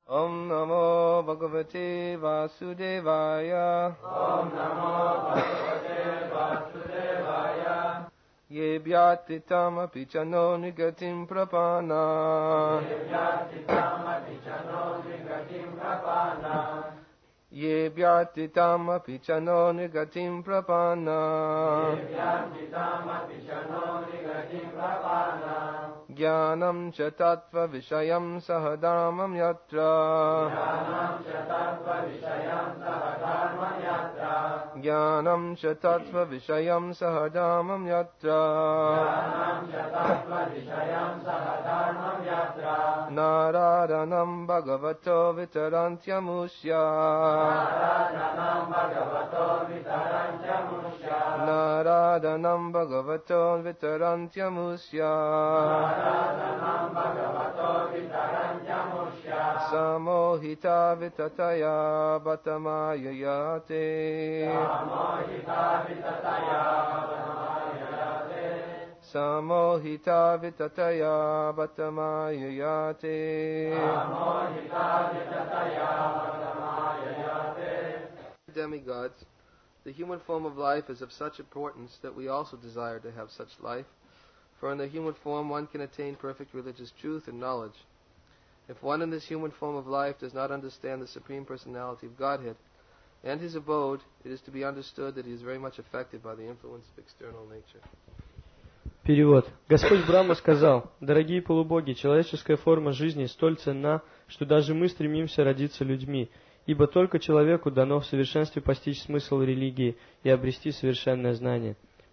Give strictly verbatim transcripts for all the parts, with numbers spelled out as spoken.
Om Namo Bhagavate Vasudevaya. Om Namo Bhagavate Vasudevaya. Ye Vyatitam Apichano Nigatim Prapana. Ye Vyatitam Apichano Nigatim Prapana. Ye Vyatitam Apichano Nigatim Prapana. Ye Vyatitam Apichano Nigatim Prapana. Jnanam cha tattva vishayam sahadharmam yatra. Jnanam cha tattva vishayam sahadharmam yatra. Jnanam cha tattva vishayam sahadharmam yatra. Jnanam cha tattva vishayam sahadharmam yatra. Naradanam bhagavato vitarantyamusya. Naradanam bhagavato vitarantyamusya. Naradanam bhagavato vitarantyamusya. Naradanam bhagavato vitarantyamusya. Samohita vitataya batamayayate. Samohita vitataya batamayayate. Samohita vitataya batamayayate. Samohita vitataya batamayayate. Demigods, the human form of life is of such importance that we also desire to have such life, for in the human form one can attain perfect religious truth and knowledge. If one in this human form of life does not understand the Supreme Personality of Godhead and His abode, it is to be understood that he is very much affected by the influence of external nature. Перевод. Господь Брахма сказал: «Дорогие полубоги, человеческая форма жизни столь ценна, что даже мы стремимся родиться людьми, ибо только человеку дано в совершенстве постичь смысл религии и обрести совершенное знание».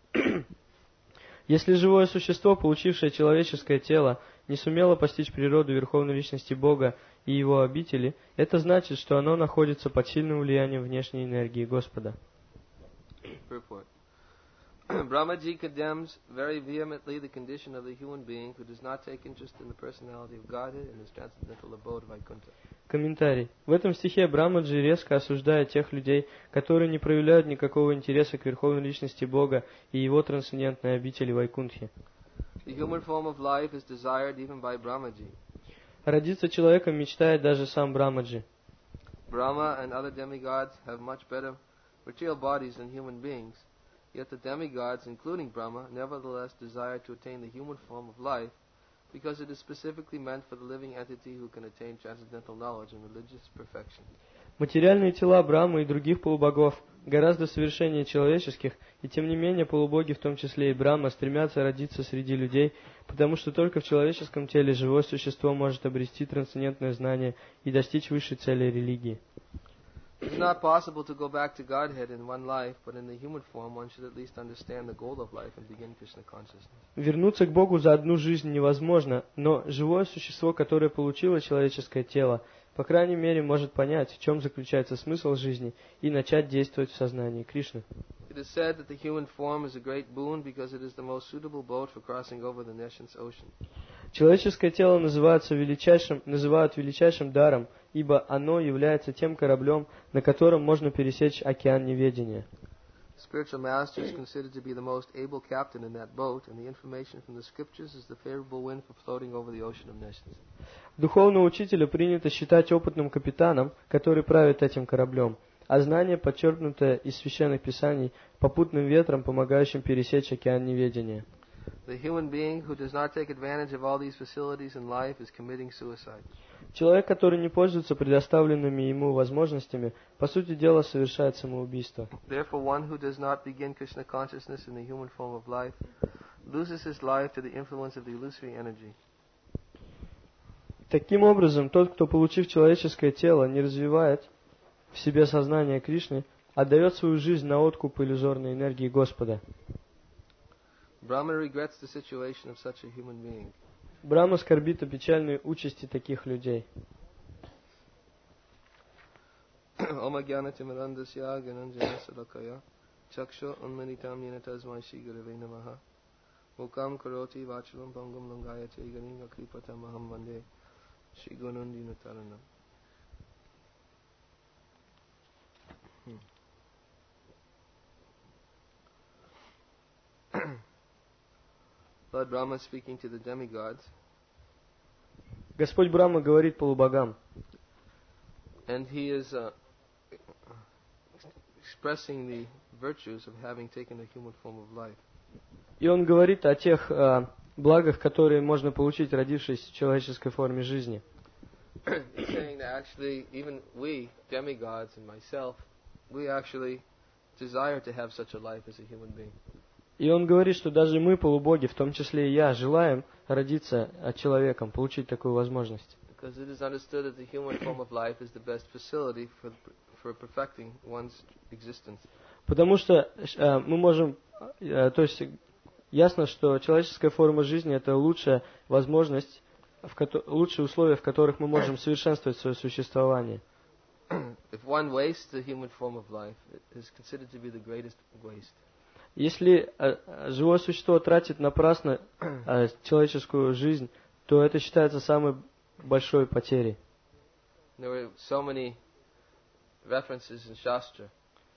Если живое существо, получившее человеческое тело, не сумело постичь природу Верховной Личности Бога и Его обители, это значит, что оно находится под сильным влиянием внешней энергии Господа. Brahmaji condemns very vehemently the condition of the human being who does not take interest in the personality of Godhead and his transcendental abode of Vaikuntha. Комментарий. В этом стихе Брамаджи резко осуждает тех людей, которые не проявляют никакого интереса к Верховной Личности Бога и Его трансцендентной обители Вайкунтхи. The human form of life is desired even by Brahmaji. Родиться человеком мечтает даже сам Брамаджи. Brahma and other demigods have much better material bodies than human beings. Yet the demigods, including Brahma, nevertheless desire to attain the human form of life because it is specifically meant for the living entity who can attain transcendental knowledge and religious perfection. Материальные тела Брамы и других полубогов гораздо совершеннее человеческих, и тем не менее полубоги, в том числе и Брахма, стремятся родиться среди людей, потому что только в человеческом теле живое существо может обрести трансцендентное знание и достичь высшей цели религии. It is not possible to go back to Godhead in one life, but in the human form one should at least understand the goal of life and begin Krishna consciousness. Вернуться к Богу за одну жизнь невозможно, но живое существо, которое получило человеческое тело, по крайней мере, может понять, в чем заключается смысл жизни, и начать действовать в сознании Кришны. It is said that the human form is a great boon because it is the most suitable boat for crossing over the Nescience Ocean. Человеческое тело называется величайшим, называют величайшим даром, ибо оно является тем кораблем, на котором можно пересечь океан неведения. Spiritual master is considered to be the most able captain in that boat, and the information from the scriptures is the favorable wind for floating over the ocean of nescience. Духовного учителя принято считать опытным капитаном, который правит этим кораблем, а знание, подчеркнутое из священных писаний, попутным ветром, помогающим пересечь океан неведения. The human being who does not take advantage of all these facilities in life is committing suicide. Человек, который не пользуется предоставленными ему возможностями, по сути дела совершает самоубийство. Therefore, one who does not begin Krishna consciousness in the human form of life loses his life to the influence of the illusory energy. Таким образом, тот, кто, получив человеческое тело, не развивает в себе сознание Кришны, отдает свою жизнь на откуп иллюзорной энергии Господа. Brahma regrets the situation of such a human being. Брахма скорбит о печальной участи таких людей. Om Ajnana Timirandasya Gyananjana Salakaya Chaksha Unmanitam Yena Tasmai Shri Gurave Namaha Mukam Karoti Vachalam Pangam Langayate Ganinga Kripatam Aham Vande Shri Gunundina Taranam. Lord Brahma speaking to the demigods. Господь Брахма говорит полубогам. and he is uh, expressing the virtues of having taken the human form of life. И он говорит о тех а, благах, которые можно получить, родившись в человеческой форме жизни. He's saying that actually, even we, demigods and myself, we actually desire to have such a life as a human being. И он говорит, что даже мы, полубоги, в том числе и я, желаем родиться человеком, получить такую возможность. Because it is understood that the human form of life is the best facility for for perfecting one's existence. Потому что э, мы можем, э, то есть ясно, что человеческая форма жизни это лучшая возможность, в ко- лучшие условия, в которых мы можем совершенствовать свое существование. If one wastes the human form of life, it is considered to be the greatest waste. Если э, живое существо тратит напрасно э, человеческую жизнь, то это считается самой большой потерей. There were so many references in Shastra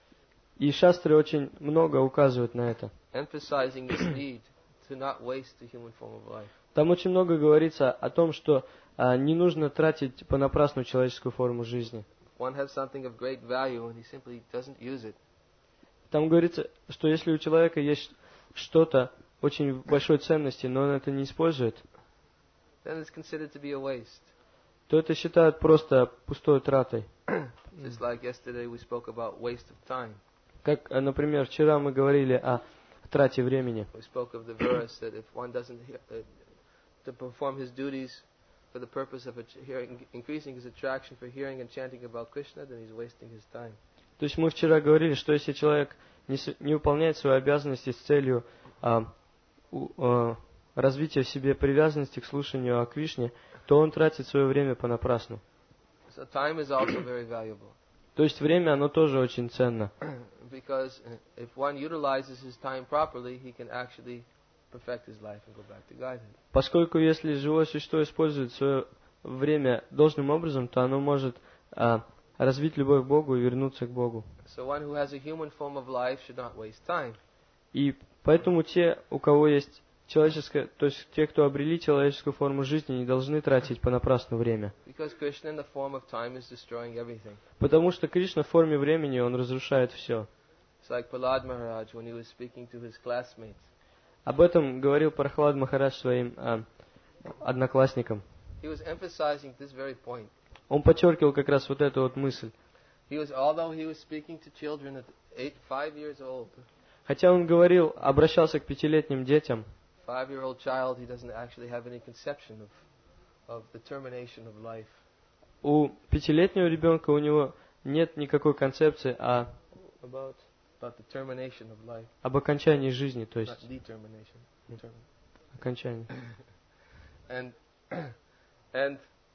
И шастры очень много указывают на это. emphasizing this need to not waste the human form of life. Там очень много говорится о том, что а, не нужно тратить понапрасну человеческую форму жизни. One has something of great value and he simply doesn't use it. Там говорится, что если у человека есть что-то очень большой ценности, но он это не использует, Then it's considered to be a waste. то это считают просто пустой тратой. Just like yesterday we spoke about waste of time. Как, а, например, вчера мы говорили о трате времени. We spoke of the verse that if one doesn't hear, uh, to perform his duties for the purpose of ach- hearing, increasing his attraction for hearing and chanting about Krishna, then he's wasting his time. То есть мы вчера говорили, что если человек не, с- не выполняет свои обязанности с целью а, у- а, развития в себе привязанности к слушанию о Кришне, то он тратит свое время понапрасну. So time is also very valuable. То есть время, оно тоже очень ценно. Because uh, if one utilizes his time properly, he can actually perfect his life and go back to Godhead. Поскольку если живое существо использует свое время должным образом, то оно может а, развить любовь к Богу и вернуться к Богу. So one who has a human form of life should not waste time. И поэтому те, у кого есть человеческое, то есть те, кто обрели человеческую форму жизни, не должны тратить понапрасну время. Because Krishna in the form of time is destroying everything. Потому что Кришна в форме времени, он разрушает все. It's like Prahlad Maharaj when he was speaking to his classmates. Об этом говорил Прахлад Махарадж своим а, одноклассникам. He was emphasizing this very point. Он подчеркивал как раз вот эту вот мысль. He was, although he was speaking to children at eight, five years old, Хотя он говорил, обращался к пятилетним детям, five-year-old child, he doesn't actually have any conception of, of the termination of life. у пятилетнего ребенка у него нет никакой концепции о, about, About the termination of life, об окончании жизни, то not есть determination. Determin- окончании. And and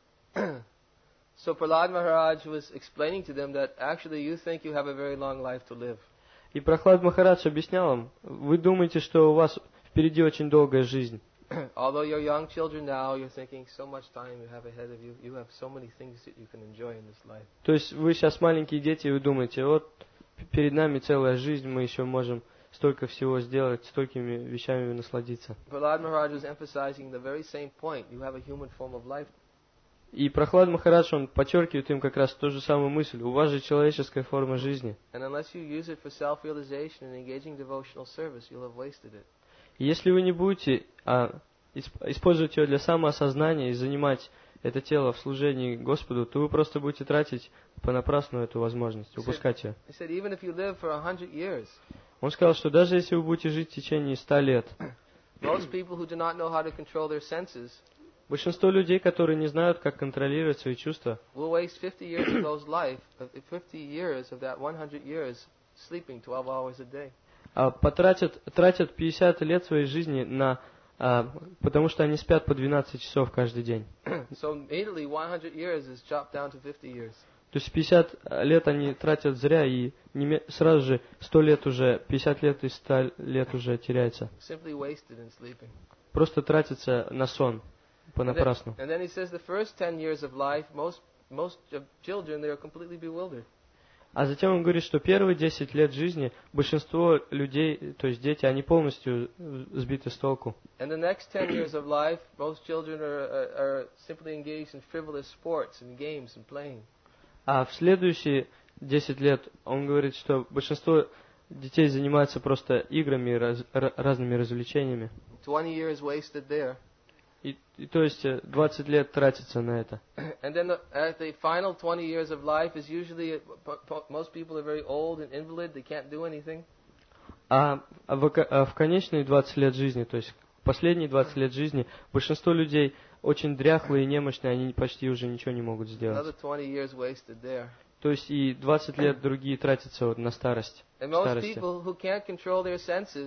so Prahlad Maharaj was explaining to them that actually you think you have a very long life to live. И Прахлад Махарадж объяснял им, вы думаете, что у вас впереди очень долгая жизнь. Although you're young children now, you're thinking so much time you have ahead of you. You have so many things that you can enjoy in this life. То есть вы сейчас маленькие дети, и вы думаете, вот перед нами целая жизнь, мы еще можем столько всего сделать, столькими вещами насладиться. Prahlad Maharaj was emphasizing the very same point. You have a human form of life. И Прахлад Махарадж, он подчеркивает им как раз ту же самую мысль. У вас же человеческая форма жизни. And unless you use it for self-realization and engaging devotional service, you'll have wasted it. И если вы не будете а, исп- использовать ее для самоосознания и занимать это тело в служении Господу, то вы просто будете тратить понапрасну эту возможность, упускать ее. He said, even if you live for a hundred years, Он сказал, что даже если вы будете жить в течение ста лет, most people who do not know how to control their senses большинство людей, которые не знают, как контролировать свои чувства, will waste fifty years of those life, of fifty years of that one hundred years sleeping twelve hours a day. а, потратят, тратят пятьдесят лет своей жизни на, а, потому что они спят по двенадцать часов каждый день. So immediately one hundred years is chopped down to fifty years. То есть пятьдесят лет они тратят зря, и неме- сразу же сто лет уже, пятьдесят лет из ста лет уже теряется. Simply wasted in sleeping. Просто тратится на сон And then, понапрасну. and then he says the first ten years of life, most most of children they are completely bewildered. А затем он говорит, что первые десять лет жизни большинство людей, то есть дети, они полностью сбиты с толку. And the next ten years of life, most children are, are, are simply engaged in frivolous sports and games and playing. А в следующие десять лет он говорит, что большинство детей занимаются просто играми и раз, ра- разными развлечениями. twenty years wasted there. И, и то есть э, двадцать лет тратится на это. And then the, at the final twenty years of life is usually, po- po- most people are very old and invalid, they can't do anything. А, а в, ока- а в конечные двадцать лет жизни, то есть последние двадцать лет жизни, большинство людей очень дряхлые и немощные, они почти уже ничего не могут сделать. Another twenty years wasted there. То есть и двадцать лет другие тратятся вот на старость. And most старости. people who can't control their senses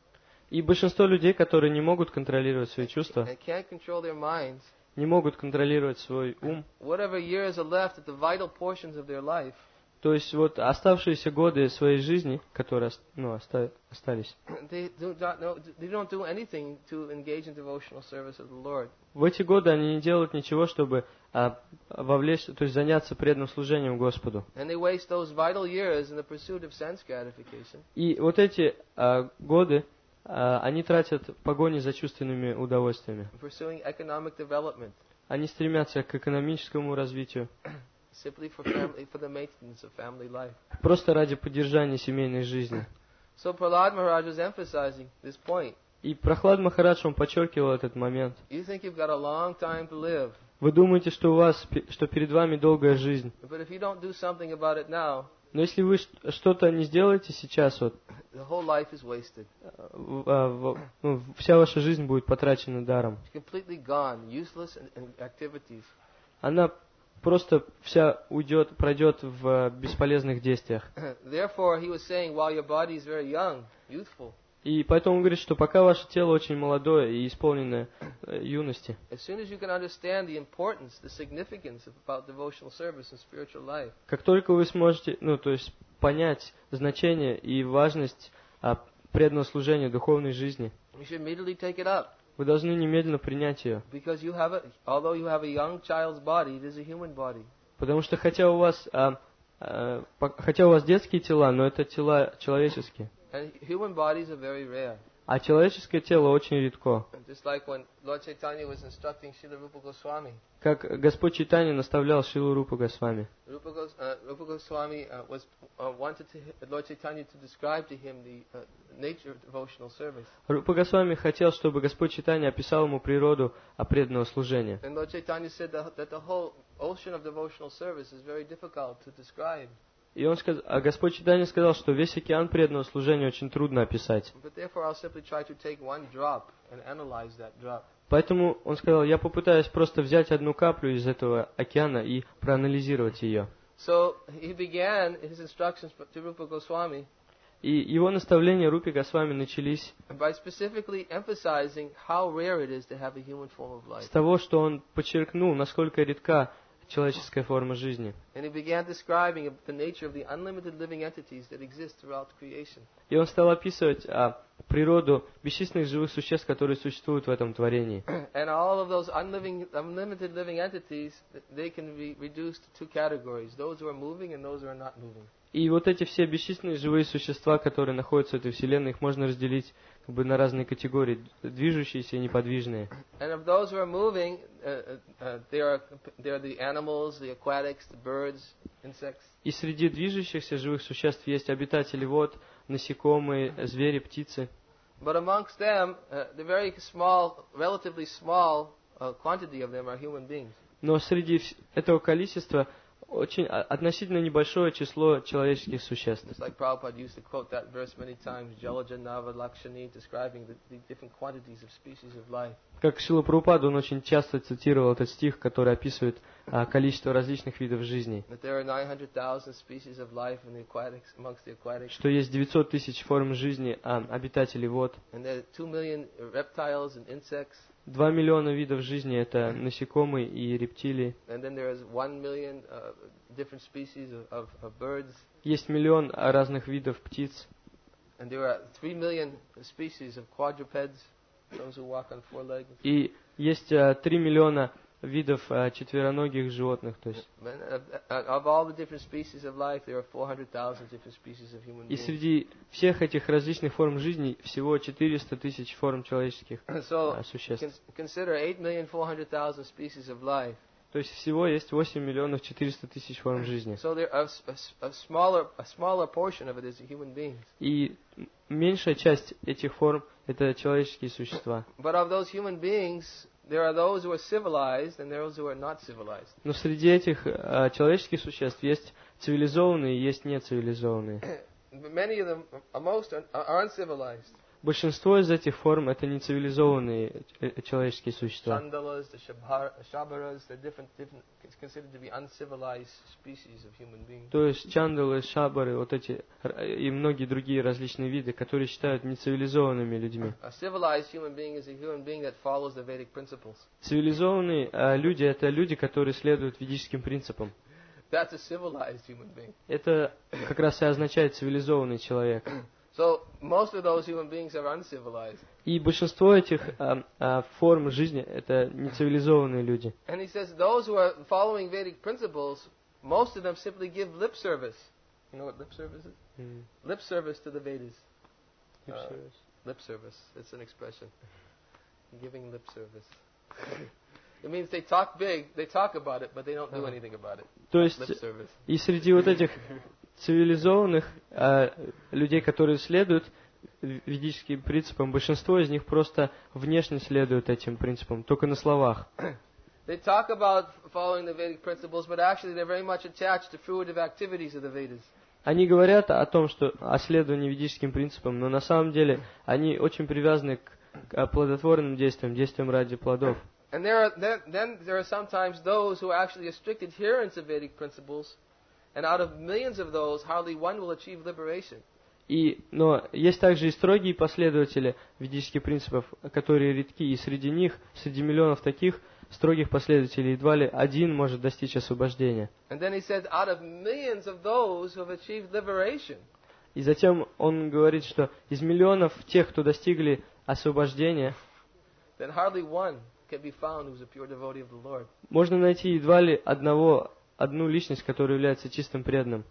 И большинство людей, которые не могут контролировать свои чувства, and can't control their minds, не могут контролировать свой ум, whatever years are left at the vital portions of their life, то есть вот оставшиеся годы своей жизни, которые ос- ну, оста- остались, they do not know, they don't do anything to engage in devotional service of the Lord. в эти годы они не делают ничего, чтобы а, вовлечь, то есть заняться преданным служением Господу. And they waste those vital years in the pursuit of sense gratification. И вот эти а, годы а, они тратят в погоне за чувственными удовольствиями. Pursuing economic development, Они стремятся к экономическому развитию, simply for family, for the maintenance of family life. просто ради поддержания семейной жизни. So Prahlad Maharaj was emphasizing this point. И Прохлад Махарадж, он подчеркивал этот момент. You think you've got a long time to live, Вы думаете, что у вас, пе- что перед вами долгая жизнь. but if you don't do something about it now, Но если вы ш- что-то не сделаете сейчас, вот, the whole life is wasted. в- а, в- ну, вся ваша жизнь будет потрачена даром. It's completely gone, useless in, in activities. Она просто вся уйдет, пройдет в бесполезных действиях. Therefore, he was saying, while your body is very young, youthful, И поэтому он говорит, что пока ваше тело очень молодое и исполненное э, юности, as soon as you can understand the importance, the significance of, about devotional service and spiritual life, как только вы сможете, ну, то есть понять значение и важность а, преданного служения духовной жизни, you should immediately take it up. вы должны немедленно принять ее. Because you have a, although you have a young child's body, it is a human body. Потому что хотя у вас, а, а, по- хотя у вас детские тела, но это тела человеческие. And human bodies are very rare. А человеческое тело очень редко. Just like when Lord Chaitanya was instructing Srila Rupa Goswami. Как Господь Чайтанья наставлял Шилу Рупу Госвами. Rupa, Gos, uh, Rupa Goswami uh, was uh, wanted to, Lord Chaitanya to describe to him the uh, nature of devotional service. Рупа Госвами хотел, чтобы Господь Чайтанья описал ему природу а, преданного служения. And Lord Chaitanya said that, that the whole ocean of devotional service is very difficult to describe. И он сказ... а Господь Чайтанья сказал, что весь океан преданного служения очень трудно описать. But therefore I'll simply try to take one drop and analyze that drop. Поэтому он сказал, я попытаюсь просто взять одну каплю из этого океана и проанализировать ее. So he began his instructions to Rupa Goswami И его наставления Рупе Госвами начались by specifically emphasizing how rare it is to have a human form of life. с того, что он подчеркнул, насколько редка человеческая форма жизни. And he began describing the nature of the unlimited living entities that exist throughout creation. И он стал описывать а, природу бесчисленных живых существ, которые существуют в этом творении. And all of those unliving, unlimited living entities, they can be reduced to two categories: those who are moving and those who are not moving. И вот эти все бесчисленные живые существа, которые находятся в этой вселенной, их можно разделить как бы на разные категории, движущиеся и неподвижные. And of those who are moving, uh, uh, they are they are the animals, the aquatics, the birds, insects. И среди движущихся живых существ есть обитатели вод, насекомые, звери, птицы. But amongst them, uh, the very small, relatively small uh, quantity of them are human beings. Но среди вс- этого количества очень а, относительно небольшое число человеческих существ. It's like Prabhupada used to quote that verse many times, Jalaja Nava Lakshani, describing the, the different quantities of species of life. Как Шрила Прабхупада, он очень часто цитировал этот стих, который описывает а, количество различных видов жизни. That there are nine hundred thousand species of life in the aquatics, amongst the aquatics. Что есть девятьсот тысяч форм жизни а, обитателей вод. And there are two million reptiles and insects. Два миллиона видов жизни — это насекомые и рептилии. And then there is one million uh, different species of, of, of birds. Есть миллион а, разных видов птиц. And there are three million species of quadrupeds, those who walk on four legs. И есть а, три миллиона видов а, четвероногих животных. То есть. And of, of all the different species of life, there are four hundred thousand different species of human И beings. среди всех этих различных форм жизни всего четыреста тысяч форм человеческих So а, существ. con- consider eight million four hundred thousand species of life. То есть всего есть восемь миллионов четыреста тысяч форм жизни. So there a, a, a smaller a smaller portion of it is human beings. И меньшая часть этих форм — это человеческие существа. But of those human beings, there are those who are civilized and there are those who are not civilized. Но среди этих а, человеческих существ есть цивилизованные и есть нецивилизованные. Many of them, uh, most are, are uncivilized. Большинство из этих форм — это нецивилизованные э, человеческие существа. Chandalas, the Shabhar- Shabaras, they're different, different, it's considered to be uncivilized species of human beings. То есть чандалы, шабары, вот эти р- и многие другие различные виды, которые считают нецивилизованными людьми. A civilized human being is a human being that follows the Vedic principles. Цивилизованные а, люди — это люди, которые следуют ведическим принципам. That's a civilized human being. Это как раз и означает цивилизованный человек. So most of those human beings are uncivilized. И большинство этих а, а, форм жизни — это нецивилизованные люди. And he says those who are following Vedic principles, most of them simply give lip service. You know what lip service is? Mm. Lip service to the Vedas. Lip Uh, service. Lip service. It's an expression. Giving lip service. It means they talk big, they talk about it, but they don't do anything about it. То есть Lip service. и среди вот этих цивилизованных а, людей, которые следуют ведическим принципам, большинство из них просто внешне следуют этим принципам, только на словах. They talk about following the Vedic principles, but actually they're very much attached to fruitive activities of the Vedas. Они говорят о том, что о следовании ведическим принципам, но на самом деле они очень привязаны к, к плодотворным действиям, действиям ради плодов. And there are, then, then there are sometimes those who are actually strict adherents of Vedic principles, and out of millions of those, hardly one will achieve liberation. И, но есть также и строгие последователи ведических принципов, которые редки, и среди них, среди миллионов таких строгих последователей, едва ли один может достичь освобождения. And then he says, out of millions of those who have achieved liberation, И затем он говорит, что из миллионов тех, кто достигли освобождения, then hardly one can be found who's a pure devotee of the Lord. можно найти едва ли одного, одну личность, которая является чистым преданным.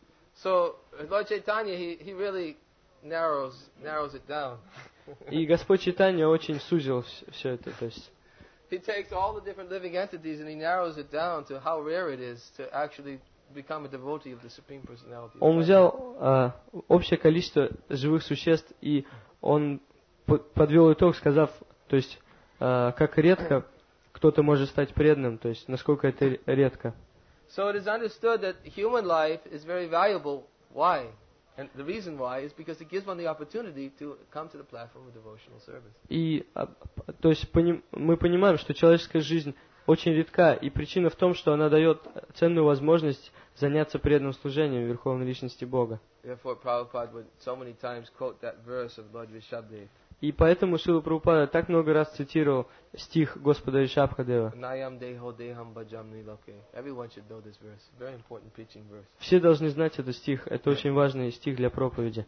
So Lord Chaitanya, he, he really narrows narrows it down. И Господь Чайтанья очень сузил все это. То есть He takes all the different living entities and he narrows it down to how rare it is to actually become a devotee of the Supreme Personality. of Он Godhead. взял а, общее количество живых существ, и он п- подвел итог, сказав, то есть, а, как редко кто-то может стать преданным, то есть, насколько это ре- редко. So it is understood that human life is very valuable. Why? And the reason why is because it gives one the opportunity to come to the platform of devotional service. И, а, п- то есть, поним- мы понимаем, что человеческая жизнь очень редка, и причина в том, что она дает ценную возможность заняться преданным служением Верховной Личности Бога. Therefore, Prabhupada would so many times quote that verse of Lord Rishabdev. И поэтому Шрила Прабхупада так много раз цитировал стих Господа Ришабхадева. Nayam deho deham bhajamni loke. Everyone should know this verse. Very important preaching verse. Все должны знать этот стих, это очень важный стих для проповеди.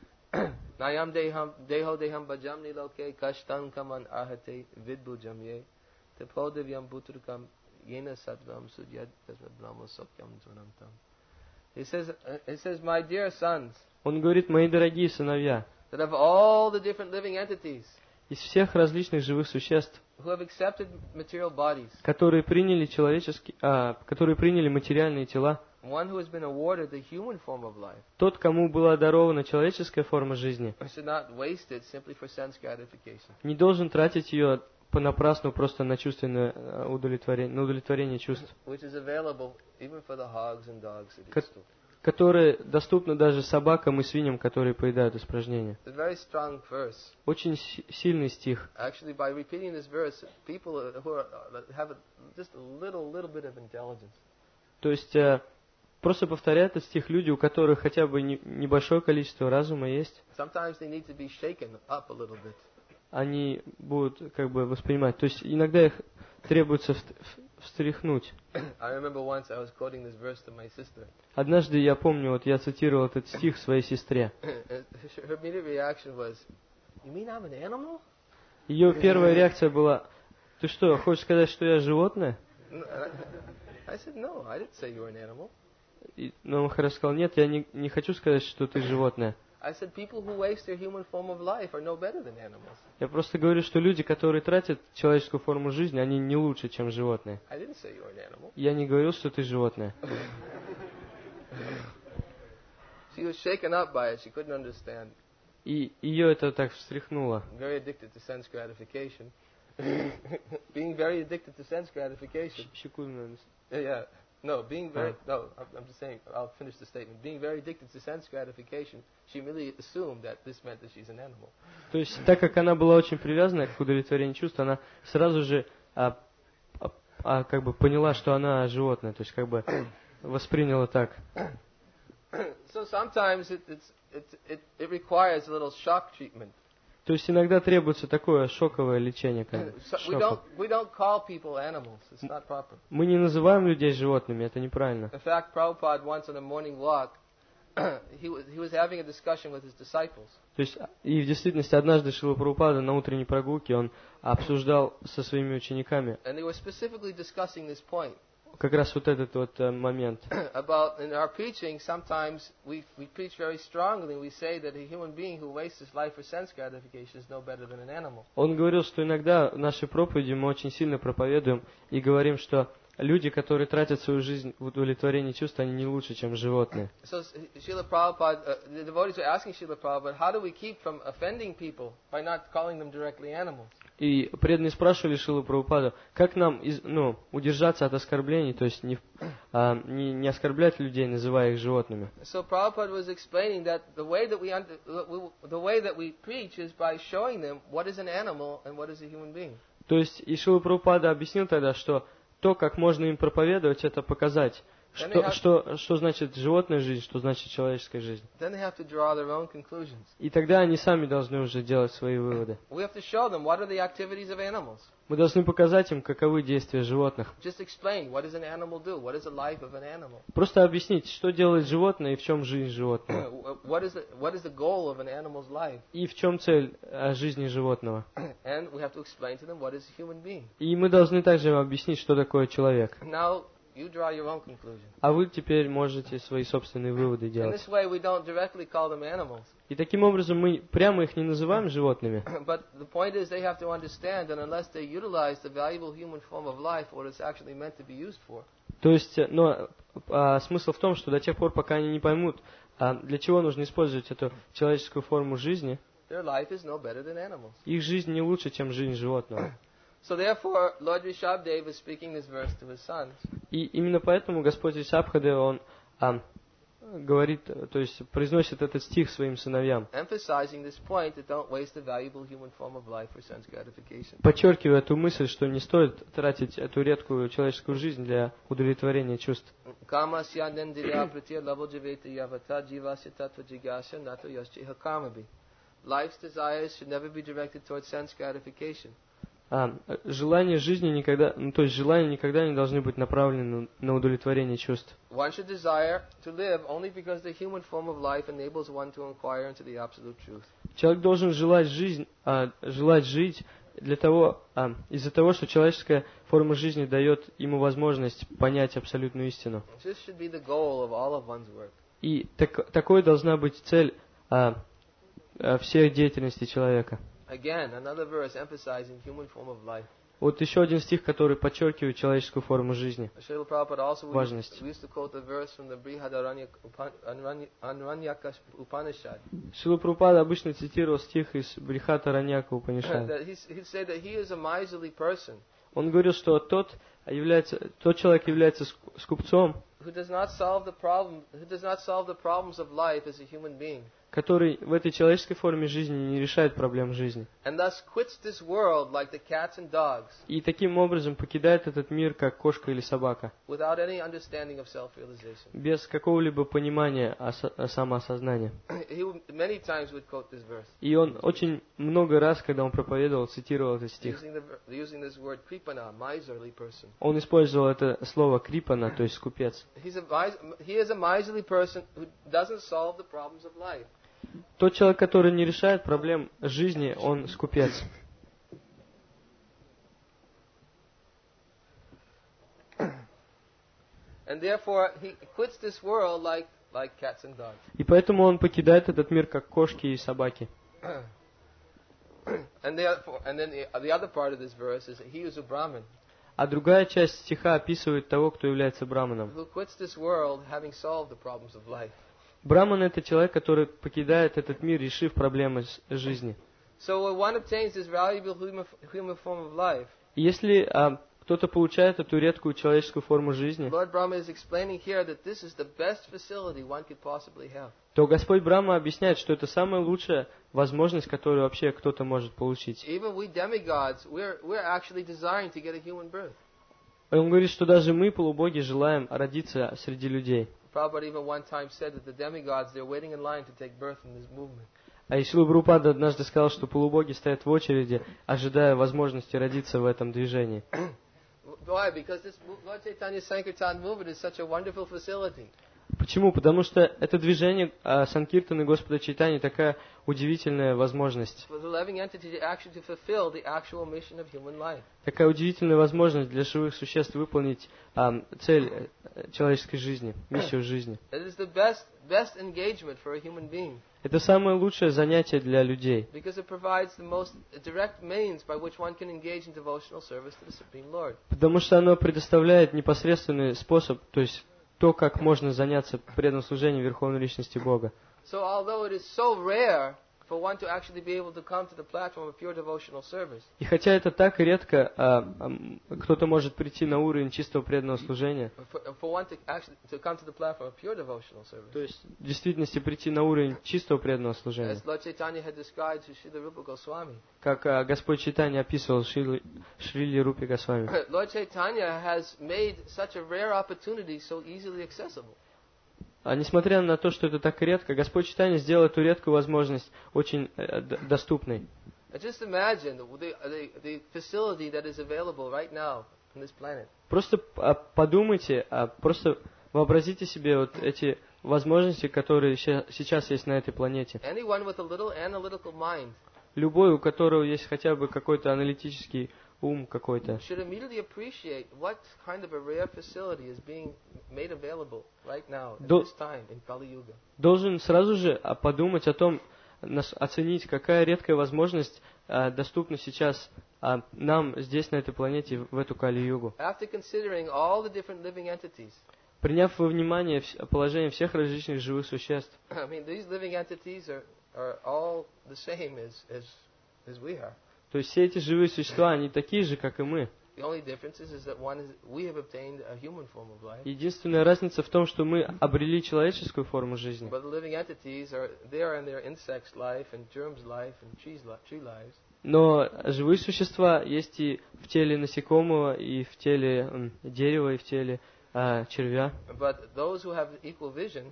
Nayam deham deho deham bhajamni loke kashtan kaman ahate vidbhujamye tepodevyam butrukam yena sadvam sudyad tasmad brahma sokyam dvanantam. He says, uh, he says, my dear sons, Он говорит, мои дорогие сыновья, that of all the different living entities из всех различных живых существ, who have accepted material bodies, которые приняли человеческие, а, которые приняли материальные тела, one who has been awarded the human form of life, тот, кому была дарована человеческая форма жизни, should not waste it simply for sense gratification. не должен тратить ее понапрасну просто на чувственное э, удовлетворение, на удовлетворение чувств, Which is available even for the hogs and dogs that eat Cut- stool. которое доступно даже собакам и свиньям, которые поедают испражнения. It's a very strong verse. Очень си- сильный стих. Actually, by repeating this verse, people who are, have a, just a little, little bit of intelligence, То есть э, просто повторяют этот стих люди, у которых хотя бы не- небольшое количество разума есть, sometimes they need to be shaken up a little bit. они будут как бы воспринимать. То есть иногда их требуется вст- в- встряхнуть. I remember once I was quoting this verse to my sister. Однажды я помню, вот я цитировал этот стих своей сестре. Her immediate reaction was, "You mean I'm an animal?" Ее первая реакция была: ты что, хочешь сказать, что я животное? I said, "No, I didn't say you were an animal. И, но он хорошо сказал: нет, я не, не хочу сказать, что ты животное. I said people who waste their human form of life are no better than animals. Я просто говорю, что люди, которые тратят человеческую форму жизни, они не лучше, чем животные. I didn't say you were an animal. Я не говорил, что ты животное. She was shaken up by it. She couldn't understand. И ее это так встряхнуло. Very addicted to sense gratification. Being very addicted to sense gratification. She couldn't understand. Yeah. No, being very, no, I'm, I'm just saying, I'll finish the statement. Being very addicted to sense gratification, she immediately assumed that this meant that she's an animal. То есть, так как она была очень привязана к удовлетворению чувств, она сразу же а, а, а, как бы поняла, что она животное, то есть как бы восприняла так. So sometimes it, it's, it, it, it requires a little shock treatment. То есть иногда требуется такое шоковое лечение. Как бы, So we don't we don't call people animals. It's not proper. Мы не называем людей животными, это неправильно. In fact, Prabhupada once on a morning walk, he was he was having a discussion with his disciples. То есть, и в действительности однажды Шрила Прабхупада на утренней прогулке он обсуждал со своими учениками And they were specifically discussing this point. как раз вот этот вот э, момент. About in our preaching, sometimes we we preach very strongly. We say that a human being who wastes his life for sense gratification is no better than an animal. Он говорил, что иногда в нашей проповеди мы очень сильно проповедуем и говорим, что люди, которые тратят свою жизнь в удовлетворении чувств, они не лучше, чем животные. So Srila Prabhupada, uh, the devotees were asking Srila Prabhupada, how do we keep from offending people by not calling them directly animals? И преданные спрашивали Шрилу Прабхупаду, как нам из, ну, удержаться от оскорблений, то есть не, а, не, не оскорблять людей, называя их животными. So Prabhupada was explaining that the way that we under, the way that we preach is by showing them what is an animal and what is a human being. То есть и Шрила Прабхупада объяснил тогда, что то, как можно им проповедовать, это показать, что, have, что, что значит животная жизнь, что значит человеческая жизнь. Then they have to draw their own conclusions. И тогда они сами должны уже делать свои выводы. We have to show them what are the activities of animals. Мы должны показать им, каковы действия животных. Just explain what does an animal do? What is the life of an animal? Просто объяснить, что делает животное и в чем жизнь животного. What is the what is the goal of an animal's life? И в чем цель жизни животного. And we have to explain to them what is a human being. И мы должны также им объяснить, что такое человек. Now you draw your own conclusion. А вы теперь можете свои собственные выводы In делать. this way we don't directly call them animals. И таким образом мы прямо их не называем животными. But the point is they have to understand that unless they utilize the valuable human form of life, what it's actually meant to be used for. То есть, но а, смысл в том, что до тех пор, пока они не поймут, а, для чего нужно использовать эту человеческую форму жизни, Their life is no better than animals. их жизнь не лучше, чем жизнь животного. So therefore, Lord Rishabdev is speaking this verse to his sons. И именно поэтому Господь Ришабхадева, он а, говорит, то есть произносит этот стих своим сыновьям, Emphasizing this point that don't waste the valuable human form of life for sense gratification. подчеркивая эту мысль, что не стоит тратить эту редкую человеческую жизнь для удовлетворения чувств. Kamasya nandriya pritya labojaveta yavata jivasya tattva jigyasya nato yaschiha kamabi. Life's desires should never be directed towards sense gratification. А, желания жизни никогда, ну, то есть желания никогда не должны быть направлены на удовлетворение чувств. One should desire to live only because the human form of life enables one to inquire into the absolute truth. Человек должен желать жизнь, а, желать жить для того, а, из-за того, что человеческая форма жизни дает ему возможность понять абсолютную истину. This should be the goal of all of one's work. И так, такой должна быть цель а, а, всей деятельности человека. Again, another verse emphasizing human form of life. Вот еще один стих, который подчеркивает человеческую форму жизни. Srila Prabhupada also we Важность. used, we used to quote the verse from the Brihadaranyaka Upanishad. Шрила Прабхупада обычно цитировал стих из Брихата Раньяка Упанишада. That he's- he'd say that he is a miserly person Он говорил, что тот, является, тот человек является ск- скупцом, who does not solve the problem, who does not solve the problems of life as a human being, который в этой человеческой форме жизни не решает проблем жизни. and thus quits this world like the cats and dogs, И таким образом покидает этот мир, как кошка или собака, without any understanding of self-realization. без какого-либо понимания осо- о самоосознания. He would- many times would quote this verse, И он очень много раз, когда он проповедовал, цитировал этот стих. using, the, ver- using this word kripana, miserly person. Он использовал это слово крипана, то есть скупец. He's a, mis- he is a miserly person who doesn't solve the problems of life. Тот человек, который не решает проблем жизни, он скупец. And therefore, he quits this world like, like cats and dogs. И поэтому он покидает этот мир, как кошки и собаки. And, the, and then the, the other part of this verse is he who's a Brahmin, А другая часть стиха описывает того, кто является браманом. who quits this world having solved the problems of life. Браман — это человек, который покидает этот мир, решив проблемы с- жизни. So when one obtains this valuable human, human form of life, И если а, кто-то получает эту редкую человеческую форму жизни, Lord Brahma is explaining here that this is the best facility one could possibly have. то Господь Брахма объясняет, что это самая лучшая возможность, которую вообще кто-то может получить. Even we demigods, we're, we're actually desiring to get a human birth. И он говорит, что даже мы, полубоги, желаем родиться среди людей. Prabhupada even one time said that the demigods, they're waiting in line to take birth in this movement. А Шрила Прабхупада однажды сказал, что полубоги стоят в очереди, ожидая возможности родиться в этом движении. Why? Because this Lord Chaitanya Sankirtan movement is such a wonderful facility. Почему? Потому что это движение а, Санкиртаны Господа Чайтани такая удивительная возможность. For the living entity to actually to fulfill the actual mission of human life. Такая удивительная возможность для живых существ выполнить а, цель э, человеческой жизни, миссию жизни. It is the best best engagement for a human being Это самое лучшее занятие для людей, because it provides the most direct means by which one can engage in devotional service to the Supreme Lord. потому что оно предоставляет непосредственный способ, то есть то, как можно заняться преданным служением Верховной Личности Бога. So although it is so rare for one to actually be able to come to the platform of pure devotional service, И хотя это так редко, а, а, кто-то может прийти на уровень чистого преданного служения, for, for one to actually to come to the platform of pure devotional service, то есть в действительности прийти на уровень чистого преданного служения, as Lord Chaitanya had described to Srila Rupa Goswami. как а, Господь Чайтанья описывал Шрили, Шрили Рупи Госвами. Lord Chaitanya has made such a rare opportunity so easily accessible. А несмотря на то, что это так редко, Господь Чайтанья сделал эту редкую возможность очень э, д- доступной. And just imagine the, the, the facility that is available right now on this planet. Просто а, подумайте, а, просто вообразите себе вот эти возможности, которые ща- сейчас есть на этой планете. Anyone with a little analytical mind Любой, у которого есть хотя бы какой-то аналитический ум какой-то, should immediately appreciate what kind of a rare facility is being made available right now at До- this time in Kali Yuga. должен сразу же а, подумать о том, нас- оценить, какая редкая возможность а, доступна сейчас а, нам здесь, на этой планете, в эту Кали-югу. After considering all the different living entities, Приняв во внимание вс- положение всех различных живых существ, I mean, these living entities are, are all the same as, as, as we are. то есть все эти живые существа, они такие же, как и мы. The only difference is, is that one is we have obtained a human form of life, Единственная разница в том, что мы обрели человеческую форму жизни. but the living entities are there in their insect's life and germs' life and trees' li- tree lives. Но живые существа есть и в теле насекомого, и в теле м, дерева, и в теле а, червя. But those who have equal vision,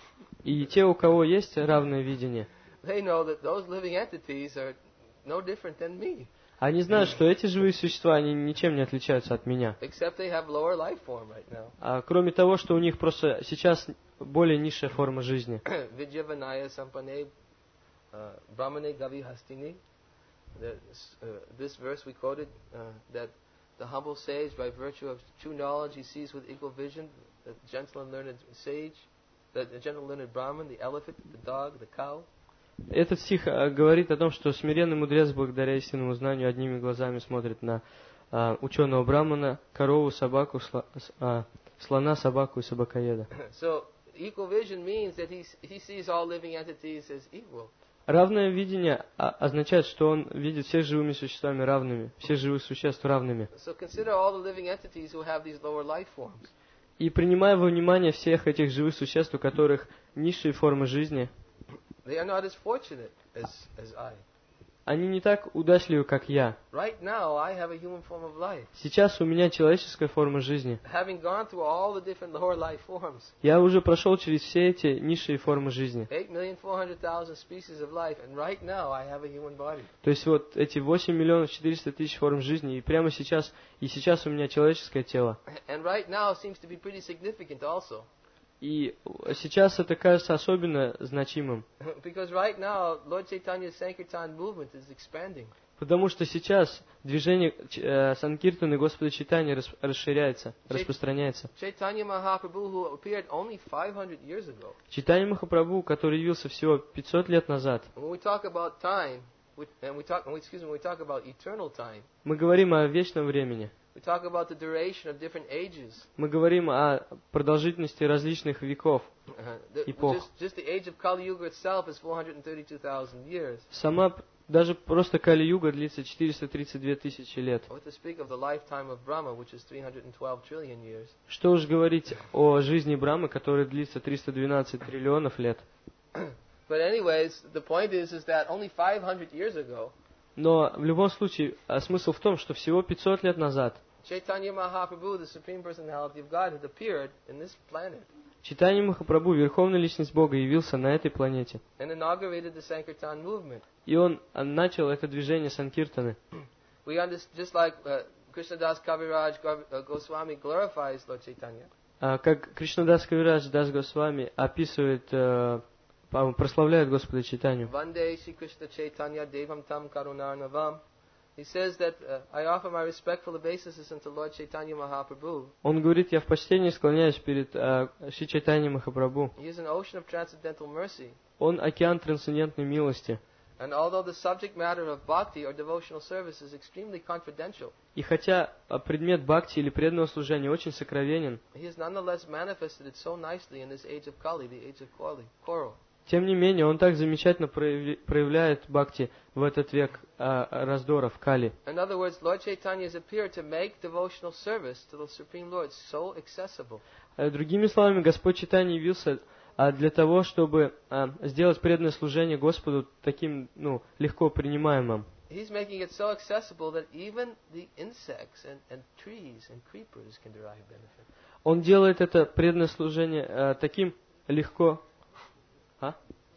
И те, у кого есть равное видение, they know that those living entities are no different than me, они знают, что эти живые существа, они ничем не отличаются от меня. except they have lower life form right now. А кроме того, что у них просто сейчас более низшая форма жизни. Vidyavanaya Sampane uh, Brahmane Gavi Hastini. The, uh, this verse we quoted, uh, that the humble sage, by virtue of true knowledge, he sees with equal vision the gentle and learned sage, the, the gentle and learned Brahman, the elephant, the dog, the cow. Этот стих а, говорит о том, что смиренный мудрец, благодаря истинному знанию, одними глазами смотрит на а, ученого брамана, корову, собаку, сла- с- а, слона, собаку и собакоеда. So equal vision means that he, s- he sees all living entities as equal. Равное видение а, означает, что он видит всех живыми существами равными, всех живых существ равными. So consider all the living entities who have these lower life forms. И принимая во внимание всех этих живых существ, у которых низшие формы жизни, They are not as fortunate as, as I. они не так удачливы, как я. Right now, I have a human form of life. Сейчас у меня человеческая форма жизни. Having gone through all the different lower life forms, Я уже прошел через все эти низшие формы жизни. eight million four hundred thousand species of life, and right now I have a human body. То есть вот эти восемь миллионов четыреста тысяч форм жизни, и прямо сейчас, и сейчас у меня человеческое тело. And right now seems to be pretty significant also. И сейчас это кажется особенно значимым. Because right now, Lord Chaitanya's Sankirtan movement is expanding. Потому что сейчас движение э, Санкиртаны Господа Чайтаньи рас, расширяется, Чай- распространяется. Chaitanya Mahaprabhu, who appeared only five hundred years ago. Чайтанья Махапрабху, который явился всего пятьсот лет назад, When we talk about time, we, and we talk, and we, excuse me, when we talk about eternal time, мы говорим о вечном времени. we talk about the duration of different ages. Мы говорим о продолжительности различных веков. Uh, the, Epoch. just, just the age of Kali Yuga itself is four hundred thirty-two thousand years. Сама, даже просто Кали-юга длится четыреста тридцать две тысячи лет. What to speak of the lifetime of Brahma, which is three hundred twelve trillion years. Что уж говорить о жизни Брамы, которая длится триста двенадцать триллионов лет. But anyways, the point is, is that only five hundred years ago, Но в любом случае, а смысл в том, что всего пятьсот лет назад Chaitanya Mahaprabhu, the Supreme Personality of God, had appeared in this planet Чайтанья Махапрабху, Верховная Личность Бога, явился на этой планете. and inaugurated the Sankirtan movement. И он а, начал это движение Санкиртаны. We understand, just like uh, Krishnadas Kaviraj Gav- uh, Goswami glorifies Lord Chaitanya. А, Как Кришнадас Кавирадж Дас Госвами описывает, э, по- прославляет Господа Чайтанью. Vande Shri Krishna Chaitanya Devam Tam Karunarnavam. He says that uh, I offer my respectful obeisances unto Lord Chaitanya Mahaprabhu. Он говорит, я в почтении склоняюсь перед э, Шри Чайтаньей Махапрабху. He is an ocean of transcendental mercy. Он океан трансцендентной милости. And although the subject matter of bhakti or devotional service is extremely confidential, И хотя а, предмет бхакти или преданного служения очень сокровенен, he has nonetheless manifested it so nicely in this age of Kali, the age of Kali, Coral. тем не менее, он так замечательно прояви- проявляет бхакти в этот век а, раздоров, Кали. In other words, Lord Chaitanya has appeared to make devotional service to the Supreme Lord so accessible. Э, Другими словами, Господь Чайтанья явился а, для того, чтобы а, сделать преданное служение Господу таким, ну, легко принимаемым. He's making it so accessible that even the insects and, and trees and creepers can derive benefit. Он делает это преданное служение а, таким легко, а?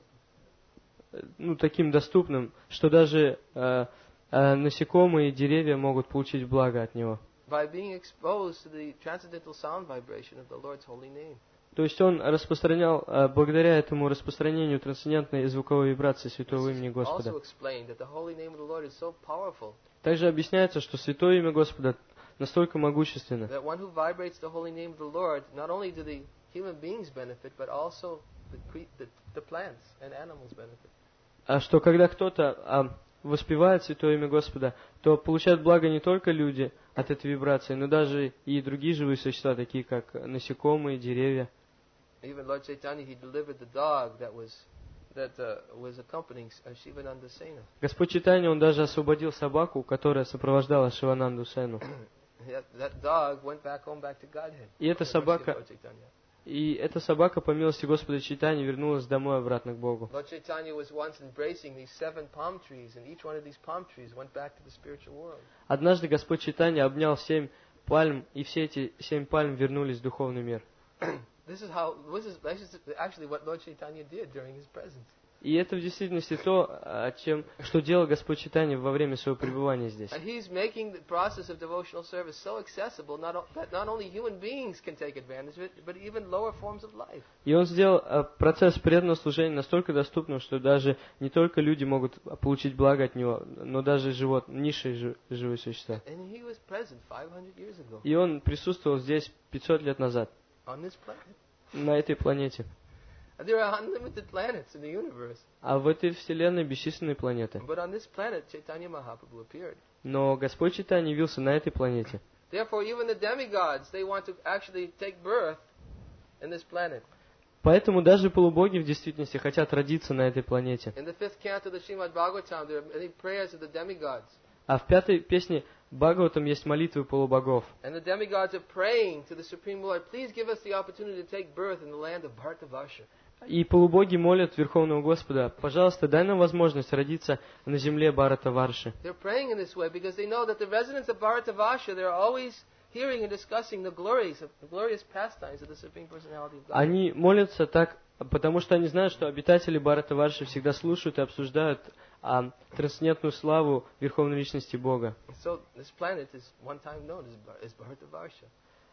Э, ну, таким доступным, что даже а, а, насекомые и деревья могут получить благо от него. By being exposed to the transcendental sound vibration of the Lord's holy name. То есть он распространял, а, благодаря этому распространению трансцендентной звуковой вибрации святого имени Господа. Also explained that the holy name of the Lord is so powerful Также объясняется, что святое имя Господа настолько могущественно, that one who vibrates the holy name of the Lord, not only do the human beings benefit, but also the, cre- the, the plants and animals benefit. а что когда кто-то а, воспевает святое имя Господа, то получают благо не только люди от этой вибрации, но даже и другие живые существа, такие как насекомые, деревья. Even Lord Chaitanya, he delivered the dog that was that uh, was accompanying uh, Shivananda Sena. Господь Чайтанья, он даже освободил собаку, которая сопровождала Шивананду Сену. that, that dog went back home, back to Godhead. И эта By the mercy of собака, Lord Chaitanya. и эта собака, по милости Господа Чайтаньи, вернулась домой обратно к Богу. Lord Chaitanya was once embracing these seven palm trees, and each one of these palm trees went back to the spiritual world. Однажды Господь Чайтанья обнял семь пальм, и все эти семь пальм вернулись в духовный мир. This is how. This is, this is actually what Lord Chaitanya did during his presence. И это в действительности то, о чем, что делал Господь Чайтанья во время своего пребывания здесь. And he's making the process of devotional service so accessible not, o- that not only human beings can take advantage of it, but even lower forms of life. И он сделал э, процесс преданного служения настолько доступным, что даже не только люди могут получить благо от него, но даже живот, низшие жи- живые существа. And he was present five hundred years ago И он присутствовал здесь пятьсот лет назад, on this planet. на этой планете. And there are unlimited planets in the universe. А в этой вселенной бесчисленные планеты. But on this planet, Chaitanya Mahaprabhu appeared. Но Господь Чайтанья явился на этой планете. Therefore, even the demigods, they want to actually take birth in this planet. Поэтому даже полубоги в действительности хотят родиться на этой планете. In the fifth canto of the Srimad Bhagavatam, there are many prayers of the demigods. А в пятой песне Бхагаватам есть молитвы полубогов. And the demigods are praying to the Supreme Lord, please give us the opportunity to take birth in the land of Bhartavarsha. И полубоги молят Верховного Господа, пожалуйста, дай нам возможность родиться на земле Бхаратаварши. They're praying in this way because they know that the residents of Bharatavarsha, they're always hearing and discussing the glories, of, the glorious pastimes of the Supreme Personality of God. Они молятся так, потому что они знают, что обитатели Бхаратаварши всегда слушают и обсуждают а, трансцендентную славу Верховной Личности Бога. So this planet is one time known as, Bhar- as Bharatavarsha.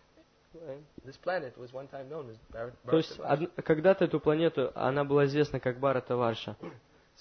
This planet was one time known as Bharat- То есть Bharatavarsha. од- когда-то эту планету, она была известна как Бхаратаварша.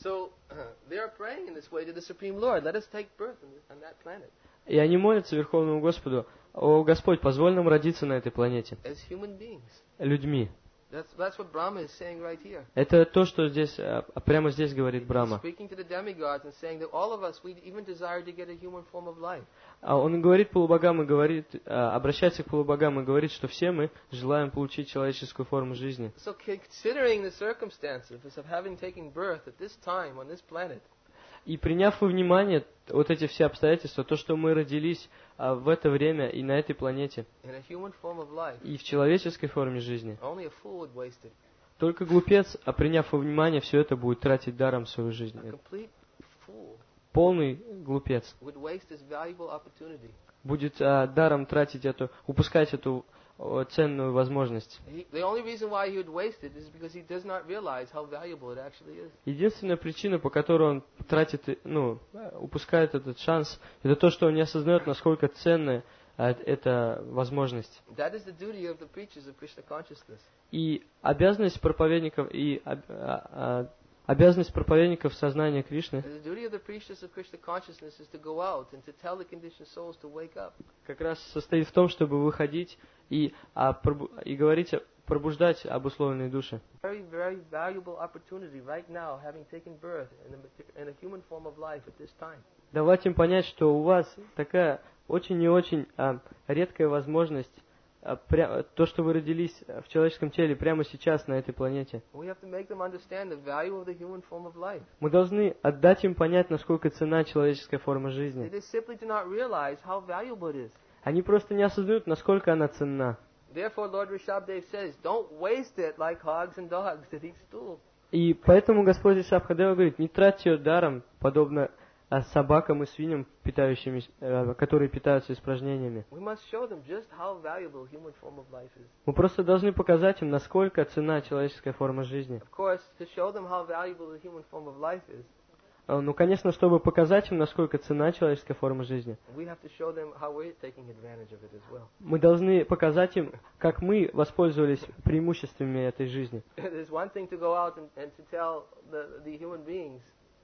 So uh, they are praying in this way to the Supreme Lord. Let us take birth on, the, on that planet. И они молятся Верховному Господу: «О Господь, позволь нам родиться на этой планете As human beings. людьми». That's, that's what Brahma is saying right here. Это то, что здесь, а, прямо здесь говорит Брахма. Speaking to the demigods and saying that all of us, we even desire to get a human form of life. А он говорит полубогам и говорит, а, обращается к полубогам и говорит, что все мы желаем получить человеческую форму жизни. So considering the circumstances of having taken birth at this time on this planet, И приняв во внимание вот эти все обстоятельства, то, что мы родились а, в это время и на этой планете, in a human form of life, и в человеческой форме жизни, only a fool would waste it. только глупец, а приняв во внимание все это, будет тратить даром свою жизнь. A complete fool Полный глупец would waste this valuable opportunity. будет а, даром тратить эту, упускать эту о, ценную возможность. He, the only reason why he would waste it is because he does not realize how valuable it actually is. Единственная причина, по которой он тратит, ну, упускает этот шанс, это то, что он не осознает, насколько ценная а, эта возможность. That is the duty of the preachers of Krishna consciousness. И обязанность проповедников и а, а, обязанность проповедников сознания Кришны The duty of the preachers of Krishna consciousness is to go out and to tell the conditioned souls to wake up. как раз состоит в том, чтобы выходить и, а, пробу- и говорить, пробуждать обусловленные души. Very, very valuable opportunity right now, having taken birth in a, in a human form of life at this time. Давать им понять, что у вас такая очень и очень а, редкая возможность, а, пря- то, что вы родились в человеческом теле прямо сейчас на этой планете. We have to make them understand the value of the human form of life. Мы должны отдать им понять, насколько ценна человеческая форма They жизни. just simply do not realize how valuable it is. Они просто не осознают, насколько она ценна. Therefore, Lord Rishabdev says, don't waste it like hogs and dogs that eat stool. И поэтому Господь Ришабхадева говорит: не тратьте ее даром, подобно а, собакам и свиньям, питающимися, э, которые питаются испражнениями. We must show them just how valuable human form of life is. Мы просто должны показать им, насколько ценна человеческая форма жизни. Of course, to show them how valuable the human form of life is, А, Ну, конечно, чтобы показать им, насколько ценна человеческая форма жизни, we have to show them how we're taking advantage of it as well. мы должны показать им, как мы воспользовались преимуществами этой жизни. There's one thing to go out and, and to tell the, the human beings,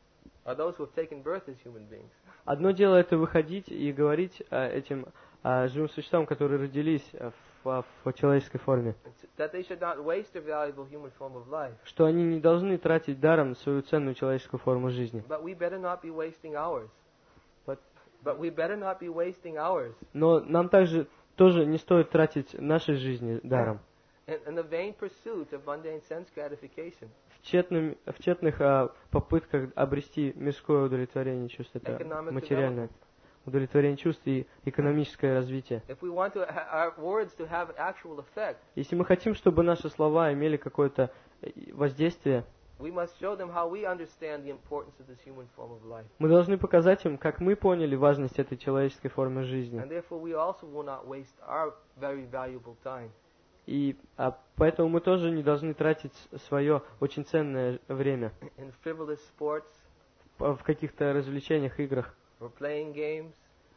or those who have taken birth as human beings, Одно дело это выходить и говорить а, этим а, живым существам, которые родились а, в, в человеческой форме, that they should not waste their valuable human form of life. что они не должны тратить даром свою ценную человеческую форму жизни. But we better not be wasting ours. But- But we better not be wasting ours Но нам также тоже не стоит тратить нашей жизни даром. in, in the vain pursuit of mundane sense gratification, В, тщетным, в тщетных а, попытках обрести мирское удовлетворение чувств, это Economic материальное удовлетворение чувств и экономическое развитие. if we want to ha- our words to have actual effect, Если мы хотим, чтобы наши слова имели какое-то э, воздействие, we must show them how we understand the importance of this human form of life. мы должны показать им, как мы поняли важность этой человеческой формы жизни. And therefore we also will not waste our very valuable time. И а, поэтому мы тоже не должны тратить свое очень ценное время In frivolous sports, в в каких-то развлечениях, играх or playing games,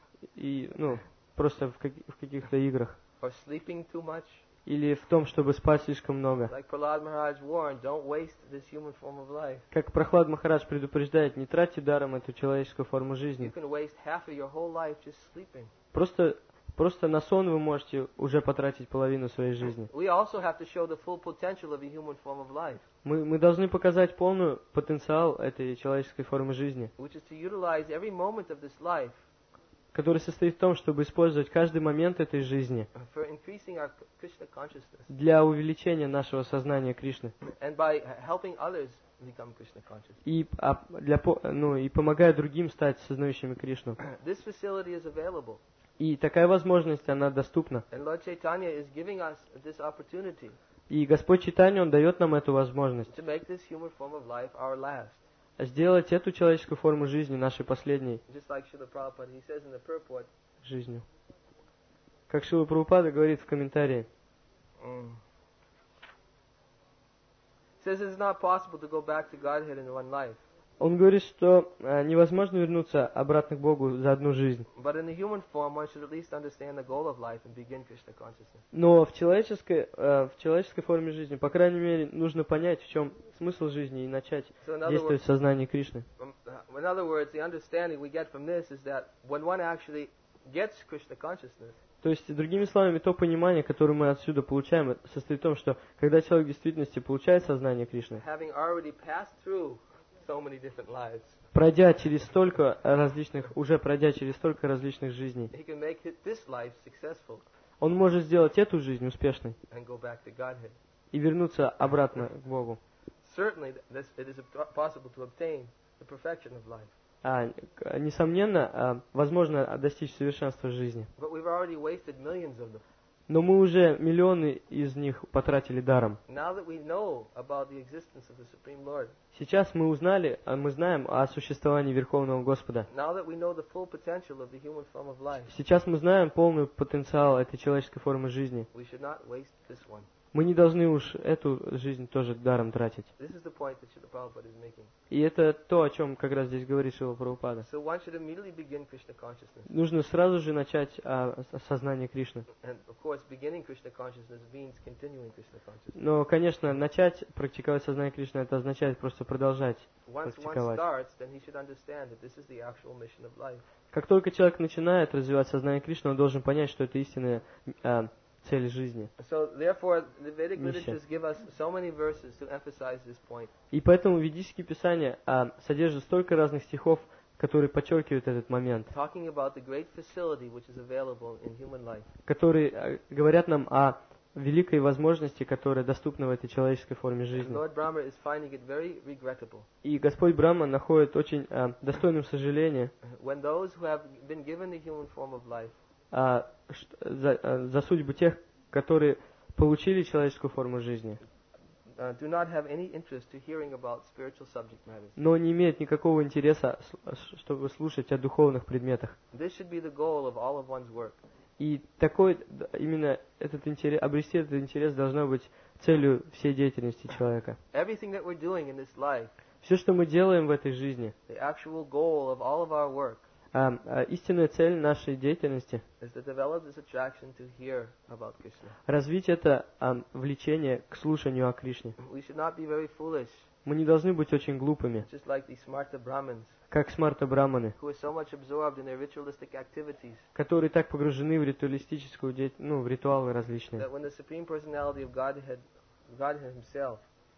и ну просто в, каки- в каких-то играх or sleeping too much. или в том, чтобы спать слишком много. Like Prahlad Maharaj warned, don't waste this human form of life. Как Прохлад Махарадж предупреждает, не тратьте даром эту человеческую форму You жизни. can waste half of your whole life just sleeping. Просто просто на сон вы можете уже потратить половину своей жизни. We also have to show the full potential of a human form of life, Мы мы должны показать полный потенциал этой человеческой формы жизни, which is to utilize every moment of this life который состоит в том, чтобы использовать каждый момент этой жизни for increasing our Krishna consciousness для увеличения нашего сознания Кришны and by helping others become Krishna conscious. и а, для по- ну и помогая другим стать сознающими Кришну. This facility is available, И такая возможность, она доступна. and Lord Chaitanya is giving us this opportunity И Господь Чайтанья, Он дает нам эту возможность to make this human form of life our last. сделать эту человеческую форму жизни нашей последней Just like Srila Prabhupada, he says in the purport, жизнью. Как Шрила Прабхупада говорит в комментарии, mm, says it's not possible to go back to Godhead in one life. Он говорит, что а, невозможно вернуться обратно к Богу за одну жизнь. But in the human form, one should at least understand the goal of life and begin Krishna consciousness. Но в человеческой, э, в человеческой форме жизни, по крайней мере, нужно понять, в чем смысл жизни и начать So in other действовать в сознании Кришны. Um, uh, in other words, the understanding we get from this is that when one actually gets Krishna consciousness, То есть, другими словами, то понимание, которое мы отсюда получаем, состоит в том, что когда человек в действительности получает сознание Кришны, having already passed through so many different lives, пройдя через столько различных, уже пройдя через столько различных жизней, he can make hi- this life successful он может сделать эту жизнь успешной and go back to Godhead. и вернуться обратно к Богу. Certainly, th- this, it is ob- possible to obtain the perfection of life. А, к- несомненно, а, возможно достичь совершенства жизни. But we've already wasted millions of them. Но мы уже миллионы из них потратили даром. Now that we know about the existence of the Supreme Lord, Сейчас мы узнали, а мы знаем о существовании Верховного Господа. now that we know the full potential of the human form of life, Сейчас мы знаем полный потенциал этой человеческой формы жизни. we should not waste this one. Мы не должны уж эту жизнь тоже даром тратить. This is the point that Srila Prabhupada is making. И это то, о чем как раз здесь говорит Шрила Прабхупада. So one should immediately begin Krishna consciousness. Нужно сразу же начать а, с- осознание Кришны. And of course, beginning Krishna consciousness means continuing Krishna consciousness. Но, конечно, начать практиковать сознание Кришны, это означает просто продолжать Once one практиковать. starts, then he should understand that this is the actual mission of life. Как только человек начинает развивать сознание Кришны, он должен понять, что это истинная а, цель жизни. So therefore, the Vedic Mission. literatures give us so many verses to emphasize this point. И поэтому ведические писания а, содержат столько разных стихов, которые подчеркивают этот момент, Talking about the great facility which is available in human life. которые а, говорят нам о великой возможности, которая доступна в этой человеческой форме And жизни. Lord Brahma is finding it very regrettable И Господь Брахма находит очень а, достойным сожаления when those who have been given the human form of life а, ш- за, а, за судьбу тех, которые получили человеческую форму жизни, uh, do not have any interest to hearing about spiritual subject matters. но не имеют никакого интереса, с- чтобы слушать о духовных предметах. This should be the goal of all of one's work. И такой, д- именно этот интерес, обрести этот интерес должно быть целью всей деятельности человека. Everything that we're doing in this life, Все, что мы делаем в этой жизни, the actual goal of all of our work, а, а, истинная цель нашей деятельности is to develop this attraction to hear about Krishna. — развить это а, влечение к слушанию о Кришне. We should not be very foolish, Мы не должны быть очень глупыми, just like these Smarta Brahmins, как смарта браманы, who are so much absorbed in their ritualistic activities которые так погружены в ритуалистическую деятельность, ну, в ритуалы различные, that when the Supreme Personality of Godhead, Godhead Himself,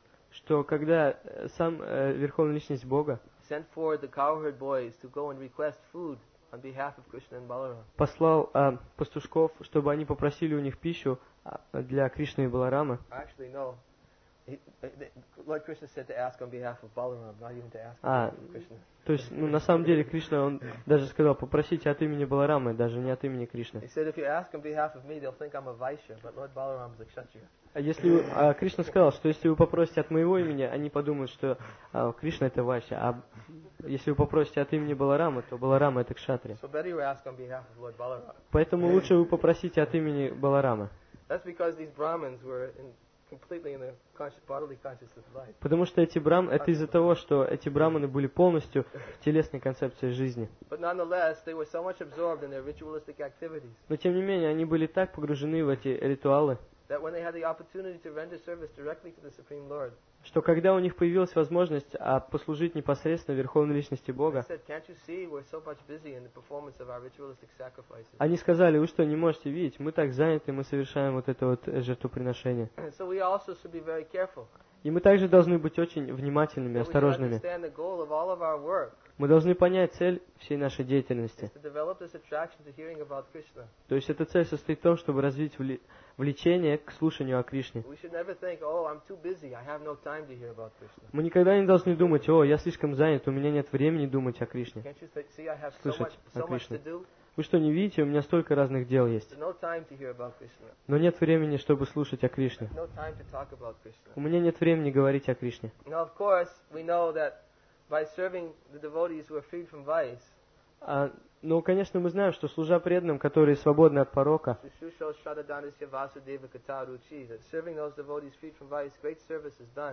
что когда э, сам э, Верховная Личность Бога sent forward the cowherd boys to go and request food on behalf of Krishna and Balaram, послал а, пастушков, чтобы они попросили у них пищу а, для Кришны и Баларама. actually no. He, the, Lord Krishna said to ask on behalf of Balaram, not even to ask on Ah. behalf of Krishna. То есть, ну, на самом деле, Кришна, он даже сказал, попросите от имени Баларамы, даже не от имени Кришны. He said, if you ask on behalf of me, they'll think I'm a Vaishya, but Lord Balaram is a Kshatriya. А если вы- а Кришна сказал, что если вы попросите от моего имени, они подумают, что а, Кришна это Вайшя, а если вы попросите от имени Баларама, то Баларама это Кшатрия. So better you ask on behalf of Lord Balaram. Поэтому лучше вы попросите от имени Баларама. That's because these Brahmins were in, completely in the conscious, bodily consciousness of life. Потому что эти брам, это из-за того, что эти браманы были полностью в телесной концепции жизни. But nonetheless, they were so much absorbed in their ritualistic activities Но тем не менее, они были так погружены в эти ритуалы, that when they had the opportunity to render service directly to the Supreme Lord, что когда у них появилась возможность а, послужить непосредственно Верховной Личности they Бога, said, can't you see we're so much busy in the performance of our ritualistic sacrifices? они сказали, вы что, не можете видеть, мы так заняты, мы совершаем вот это вот э, жертвоприношение. And so we also should be very careful. И мы также должны быть очень внимательными, That we should осторожными. understand the goal of all of our work Мы должны понять цель всей нашей деятельности. is to develop this attraction to hearing about Krishna. То есть эта цель состоит в том, чтобы развить вли- влечение к слушанию о Кришне. We should never think, oh, I'm too busy, I have no time to hear about Krishna. Мы никогда не должны думать, о, я слишком занят, у меня нет времени думать о Кришне. Can't you th- see I have so much, Слышать о so much Кришне. to do? Вы что, не видите, у меня столько разных дел есть. There's no time to hear about Krishna. Но нет времени, чтобы слушать о Кришне. No time to talk about Krishna. У меня нет времени говорить о Кришне. Now, of course, we know that by serving the devotees who are freed from vice, А, ну, конечно, мы знаем, что служа преданным, которые свободны от порока, Shusho Shradhadanasya Vasudeva Kata Ruchi, that serving those devotees freed from vice, great service is done.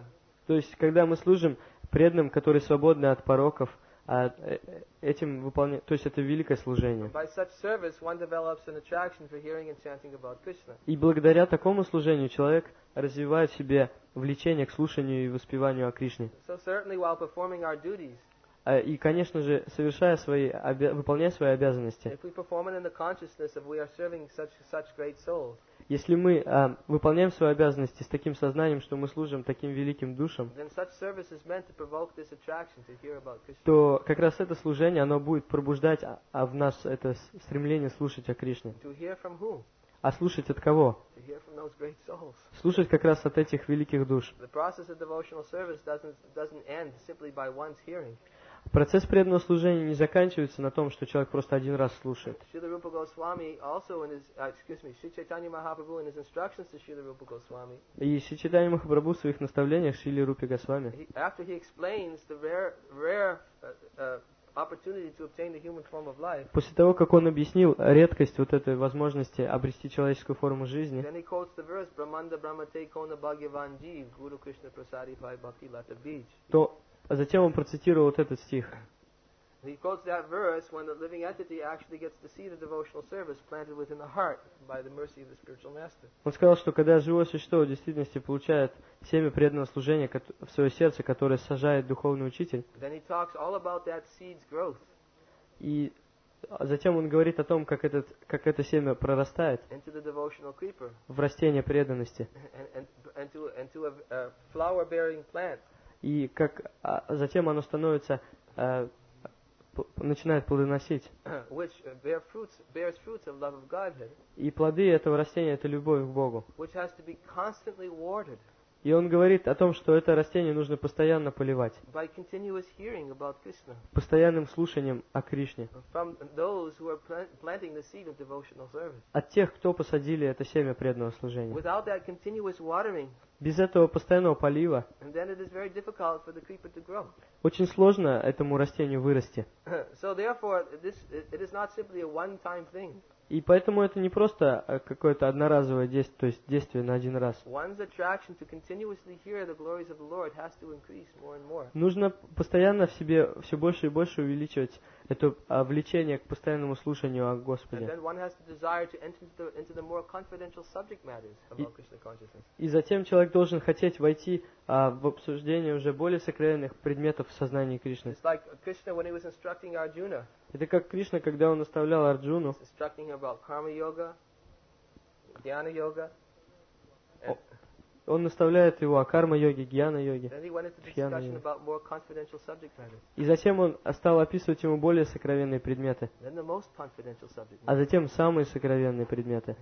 То есть, когда мы служим преданным, которые свободны от пороков, а этим выполняем, то есть это великое служение. И благодаря такому служению человек развивает в себе влечение к слушанию и воспеванию о Кришне. И, конечно же, совершая свои, выполняя свои обязанности, если мы а, выполняем свои обязанности с таким сознанием, что мы служим таким великим душам, то как раз это служение, оно будет пробуждать а, а в нас это стремление слушать о Кришне. А слушать от кого? Слушать как раз от этих великих душ. Процесс преданного служения не заканчивается на том, что человек просто один раз слушает. И Шри Чайтанья Махапрабху в своих наставлениях Шриле Рупе Госвами, после того, как он объяснил редкость вот этой возможности обрести человеческую форму жизни, то а затем он процитировал вот этот стих. Он сказал, что когда живое существо в действительности получает семя преданного служения в свое сердце, которое сажает духовный учитель, и затем он говорит о том, как, этот, как это семя прорастает в растение преданности. И как а затем оно становится, а, начинает плодоносить. И плоды этого растения — это любовь к Богу. И он говорит о том, что это растение нужно постоянно поливать. Постоянным слушанием о Кришне. От тех, кто посадили это семя преданного служения. Без этого постоянного полива очень сложно этому растению вырасти. И поэтому это не просто какое-то одноразовое действие, то есть действие на один раз. Нужно постоянно в себе все больше и больше увеличивать это влечение к постоянному слушанию о Господе. И, и затем человек должен хотеть войти а, в обсуждение уже более сокровенных предметов в сознании Кришны. Это как Кришна, когда он наставлял Арджуну, он наставляет его о карма-йоге, гьяна-йоге, дхьяна-йоге. И затем он стал описывать ему более сокровенные предметы, а затем самые сокровенные предметы.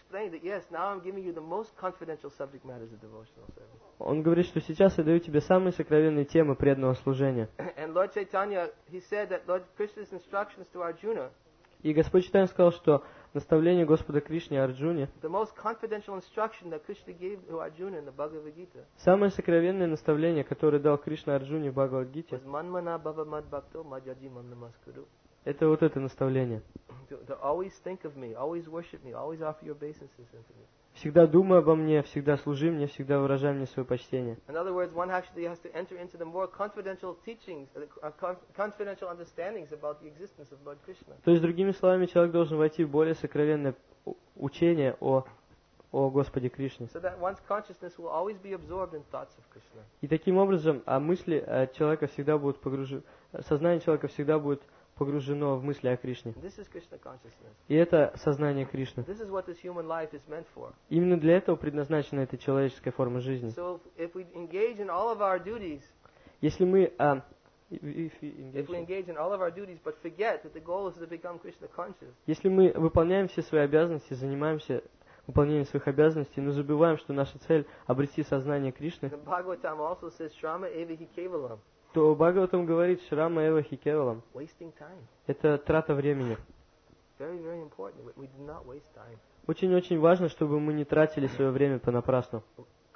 Он говорит, что сейчас я даю тебе самые сокровенные темы преданного служения. И Господь Чайтанья сказал, что наставление Господа Кришне Арджуне, самое сокровенное наставление, которое дал Кришна Арджуне в Бхагавад-гите, это вот это наставление. Всегда думай обо мне, всегда служи мне, всегда выражай мне свое почтение. То есть, другими словами, человек должен войти в более сокровенное учение о, о Господе Кришне. И таким образом, а мысли человека всегда будут погружены, сознание человека всегда будет погружено в мысли о Кришне. И это сознание Кришны. Именно для этого предназначена эта человеческая форма жизни. Если мы а, если мы выполняем все свои обязанности, занимаемся выполнением своих обязанностей, но забываем, что наша цель обрести сознание Кришны, то Бхагаватам говорит Шрама Эва Хи Кевалам. Это трата времени. Очень-очень важно, чтобы мы не тратили свое время понапрасну.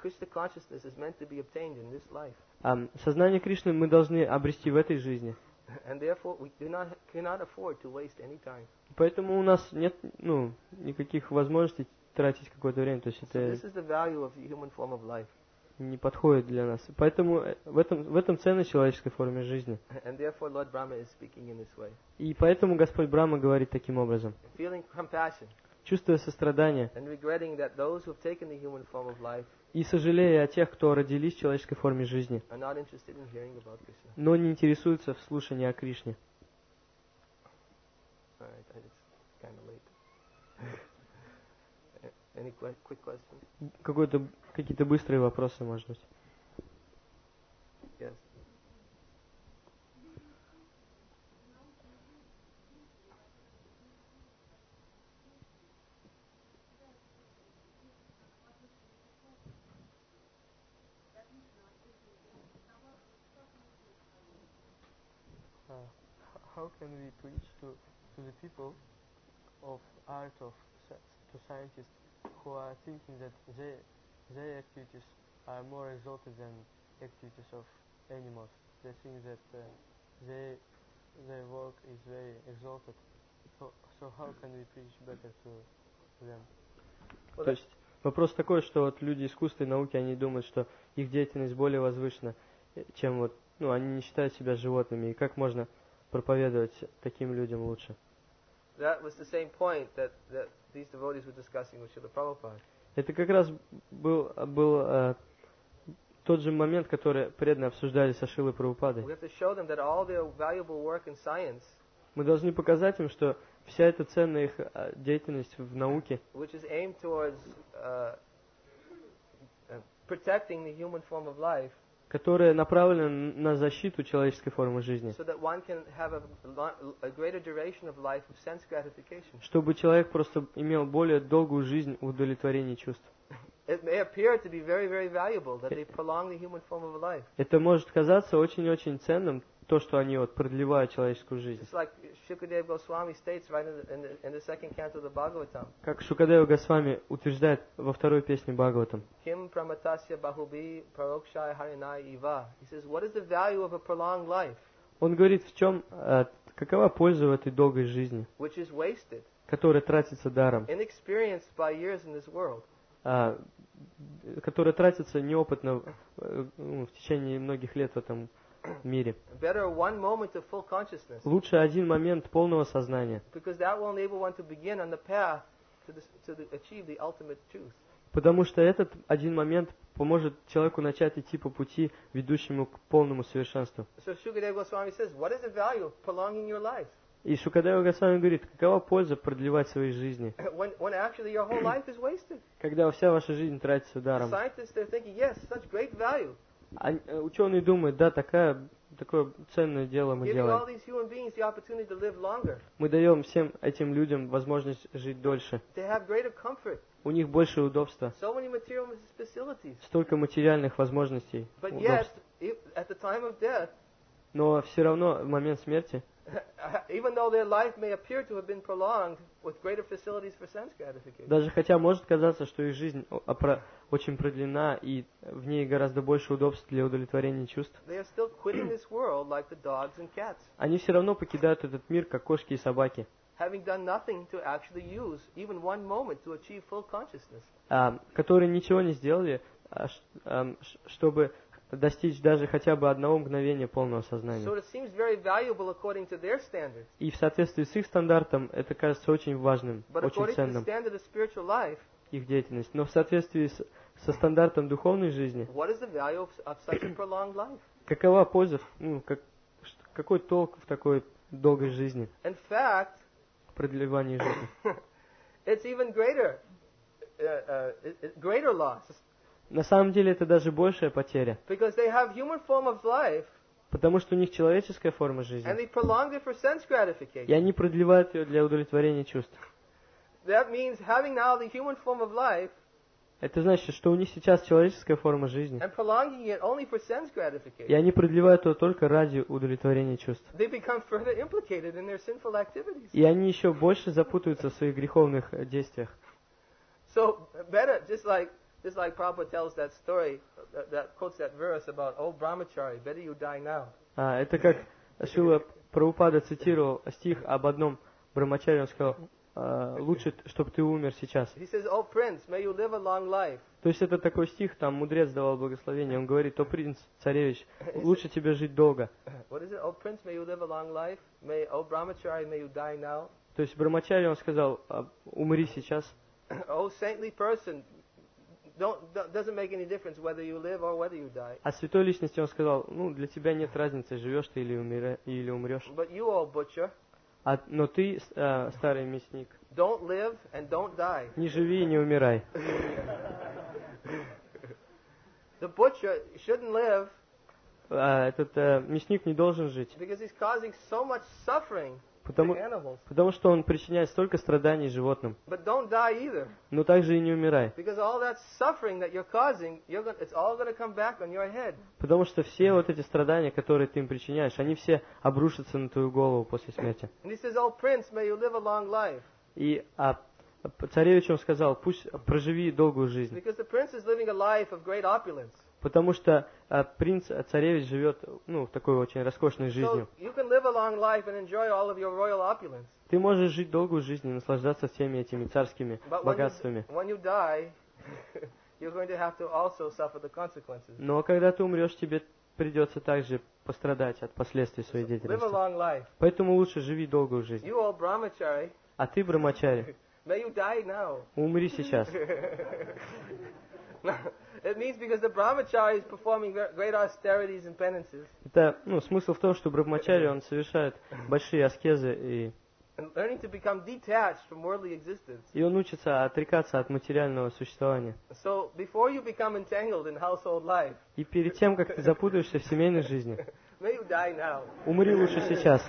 А сознание Кришны мы должны обрести в этой жизни. Поэтому у нас нет ну, никаких возможностей тратить какое-то время. То есть это... не подходит для нас. Поэтому в этом, в этом ценность человеческой формы жизни. And therefore Lord Brahma is speaking in this way. И поэтому Господь Брахма говорит таким образом. Feeling compassion Чувствуя сострадание and regretting that those who have taken the human form of life и сожалея о тех, кто родились в человеческой форме жизни, are not interested in hearing about Krishna. но не интересуются в слушании о Кришне. All right, it's kind of late. Any que- quick questions? Какой-то, какие-то быстрые вопросы, может быть. Yes. Uh, how can we preach to, to the people of art, of to scientists who are thinking that they, their activities are more exalted than activities of animals? They think that uh, they, their work is very exalted. So, so how can we preach better to them? Well, То есть вопрос такой, что вот люди искусства и науки, они думают, что их деятельность более возвышена, чем вот, ну, они не считают себя животными. И как можно проповедовать таким людям лучше? That was the same point that, that these devotees were discussing with Srila Prabhupada. Это как раз был, был э, тот же момент, который преданно обсуждали со Шрилой Прабхупадой. We have to show them that all their valuable work in science, Мы должны показать им, что вся эта ценная их э, деятельность в науке, which is aimed towards uh, uh, protecting the human form of life, которая направлена на защиту человеческой формы жизни, so that one can have a, lo- a greater duration of life of sense gratification. чтобы человек просто имел более долгую жизнь в удовлетворении чувств. It may appear to be very, very valuable that they prolong the human form of life. Это может казаться очень-очень ценным, то, что они вот продлевают человеческую жизнь. Just like Shukadeva Goswami states right in the, in the, in the second canto of the Bhagavatam. Как Шукадева Госвами утверждает во второй песне Бхагаватам. Kim pramatasya bahubi parokshaya harinai iva. He says, what is the value of a prolonged life, Он говорит, в чем, э, какова польза в этой долгой жизни, which is wasted, которая тратится даром, inexperienced by years in this world? а, которая тратится неопытно э, ну, в течение многих лет в этом мире. Better one moment of full consciousness, Лучше один момент полного сознания, because that will enable one to begin on the path to, the, to the, achieve the ultimate truth. потому что этот один момент поможет человеку начать идти по пути, ведущему к полному совершенству. So Shukadeva Goswami says, what is the value of prolonging your life? И Шукадева Госвами говорит, какова польза продлевать свои жизни, When, when actually your whole life is wasted. когда вся ваша жизнь тратится The даром. scientists, they're thinking, yes, such great value. А э, ученые думают, да, такая, такое ценное дело мы Giving all делаем. these human beings the opportunity to live longer. Мы даем всем этим людям возможность жить дольше. They have greater comfort. У них больше удобства, So many material facilities. столько материальных возможностей, But yet, удобств. if, at the time of death, Но все равно в момент смерти, even though their life may appear to have been prolonged with greater facilities for sense gratification, даже хотя может казаться, что их жизнь о- опра- очень продлена и в ней гораздо больше удобств для удовлетворения чувств, they are still quitting this world like the dogs and cats, они все равно покидают этот мир, как кошки и собаки, having done nothing to actually use even one moment to achieve full consciousness. а, которые ничего не сделали, а, ш- ам, ш- чтобы достичь даже хотя бы одного мгновения полного So сознания. it seems very valuable according to their standards. И в соответствии с их стандартом это кажется очень важным, But очень according to the ценным, standard of spiritual life, их деятельность. Но в соответствии с- со стандартом духовной жизни, what is the value of, of such a prolonged life? какова польза, ну, как, ш- какой толк в такой долгой жизни, In fact, в продлевании жизни? it's even greater, uh, uh, it- it- greater loss, На самом деле это даже большая потеря, because they have human form of life потому что у них человеческая форма and жизни, they prolonged it for sense и gratification. они продлевают ее для удовлетворения чувств. That means having now the human form of life Это значит, что у них сейчас человеческая форма жизни, and prolonging it only for sense и gratification, они продлевают ее только ради удовлетворения чувств. they become further implicated in their sinful activities. И они еще больше запутаются в своих греховных э, действиях. So better, just like just like Prabhupada tells that story, that, that quotes that verse about, oh brahmachari, better you die now. А, это как Шрила Прабхупада цитировал стих об одном брамачаре, он сказал, э, лучше, чтобы ты умер сейчас. He says, "Oh prince, may you live a long life." То есть это такой стих, там мудрец давал благословение, он говорит: о принц, царевич, лучше тебе жить долго. What is it? "Oh prince, may you live a long life. May, oh brahmachari, may you die now." То есть Брамачари, он сказал: «А, умри сейчас. "Oh saintly person, don't, don't doesn't make any difference whether you live or whether you die." А святой личности он сказал: ну, для тебя нет разницы, живешь ты или, умира, или умрешь. But you, oh butcher, А, но ты, э, старый мясник, don't live and don't die. не живи и не умирай. The butcher shouldn't live А, этот э, мясник не должен жить, because he's causing so much suffering to потому, animals. потому что он причиняет столько страданий животным. But don't die either, Но также и не умирай. because all that suffering that you're causing, you're going, it's all going to come back on your head. Потому что все вот эти страдания, которые ты им причиняешь, они все обрушатся на твою голову после смерти. And he says, "Oh prince, may you live a long life." И а, царевич он сказал: пусть проживи долгую жизнь. Because the prince is living a life of great opulence. Потому что а, принц, а, царевич живет, ну, такой очень роскошной So жизнью. you can live a long life and enjoy all of your royal opulence. Ты можешь жить долгую жизнь и наслаждаться всеми этими царскими But when you, богатствами. when you die, you're going to have to also suffer the consequences. Но когда ты умрешь, тебе придется также пострадать от последствий своей Live a деятельности. long life. Поэтому лучше живи долгую жизнь. You, old brahmachari, А ты, Брамачари, may you die now. умри сейчас. It means because the brahmachari is performing ver- great austerities and penances Это, ну, смысл в том, что Брамачари, он совершает большие аскезы, и, and learning to become detached from worldly existence. и он учится отрекаться от материального существования. So before you become entangled in household life, И перед тем, как ты запутаешься в семейной жизни, may you die now. умри лучше сейчас.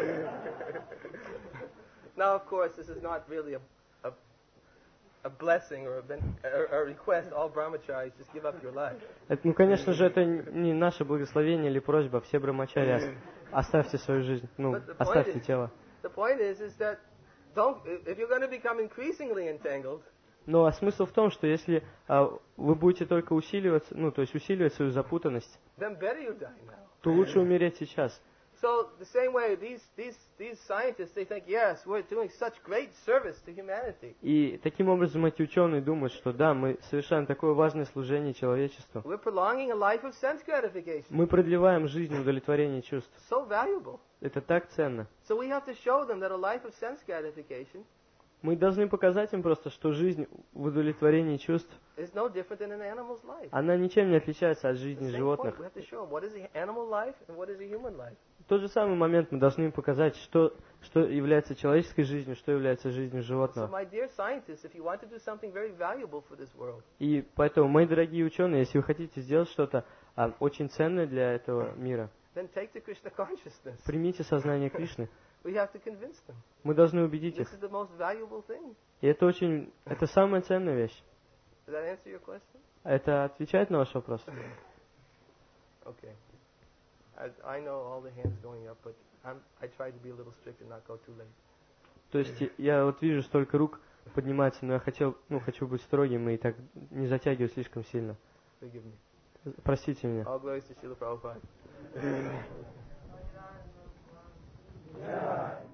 Now, of course, this is not really a, a, a blessing or a, ben- a, a request. All brahmacharis, just give up your life. Это, ну, конечно же, это не наше благословение или просьба. Все Брамачари, ос- оставьте свою жизнь, ну, But the point оставьте is- тело. The point is, is that don't if you're going to become increasingly entangled, Но а смысл в том, что если а, вы будете только усиливаться, ну, то есть усиливать свою запутанность, then better you die now. то лучше умереть сейчас. So the same way, these these these scientists, they think, yes, we're doing such great service to humanity. И таким образом эти ученые думают, что да, мы совершаем такое важное служение человечеству. We're prolonging a life of sense gratification. Мы продлеваем жизнь удовлетворения чувств. So valuable. Это так ценно. So we have to show them that a life of sense gratification Мы должны показать им просто, что жизнь в удовлетворении чувств, is no different than an animal's life. она ничем не отличается от The жизни same point. животных. We have to show them what is the animal life and what is a human life. В тот же самый момент мы должны им показать, что, что является человеческой жизнью, что является жизнью So, животного. my dear scientists, if you want to do something very valuable for this world, И поэтому, мои дорогие ученые, если вы хотите сделать что-то а, очень ценное для этого мира, then take the Krishna consciousness. примите сознание Кришны. We have to convince them. Мы должны убедить This их. is the most valuable thing. И это очень, это самая ценная вещь. Does that answer your question? Это отвечает на ваш вопрос? Okay. I, I know all the hands going up, but I'm, I try to be a little strict and not go too late. То есть я вот вижу, столько рук поднимается, но я хотел, ну, хочу быть строгим и так не затягивать слишком сильно. Forgive me. Простите меня. All glories to Srila Prabhupada. Yeah.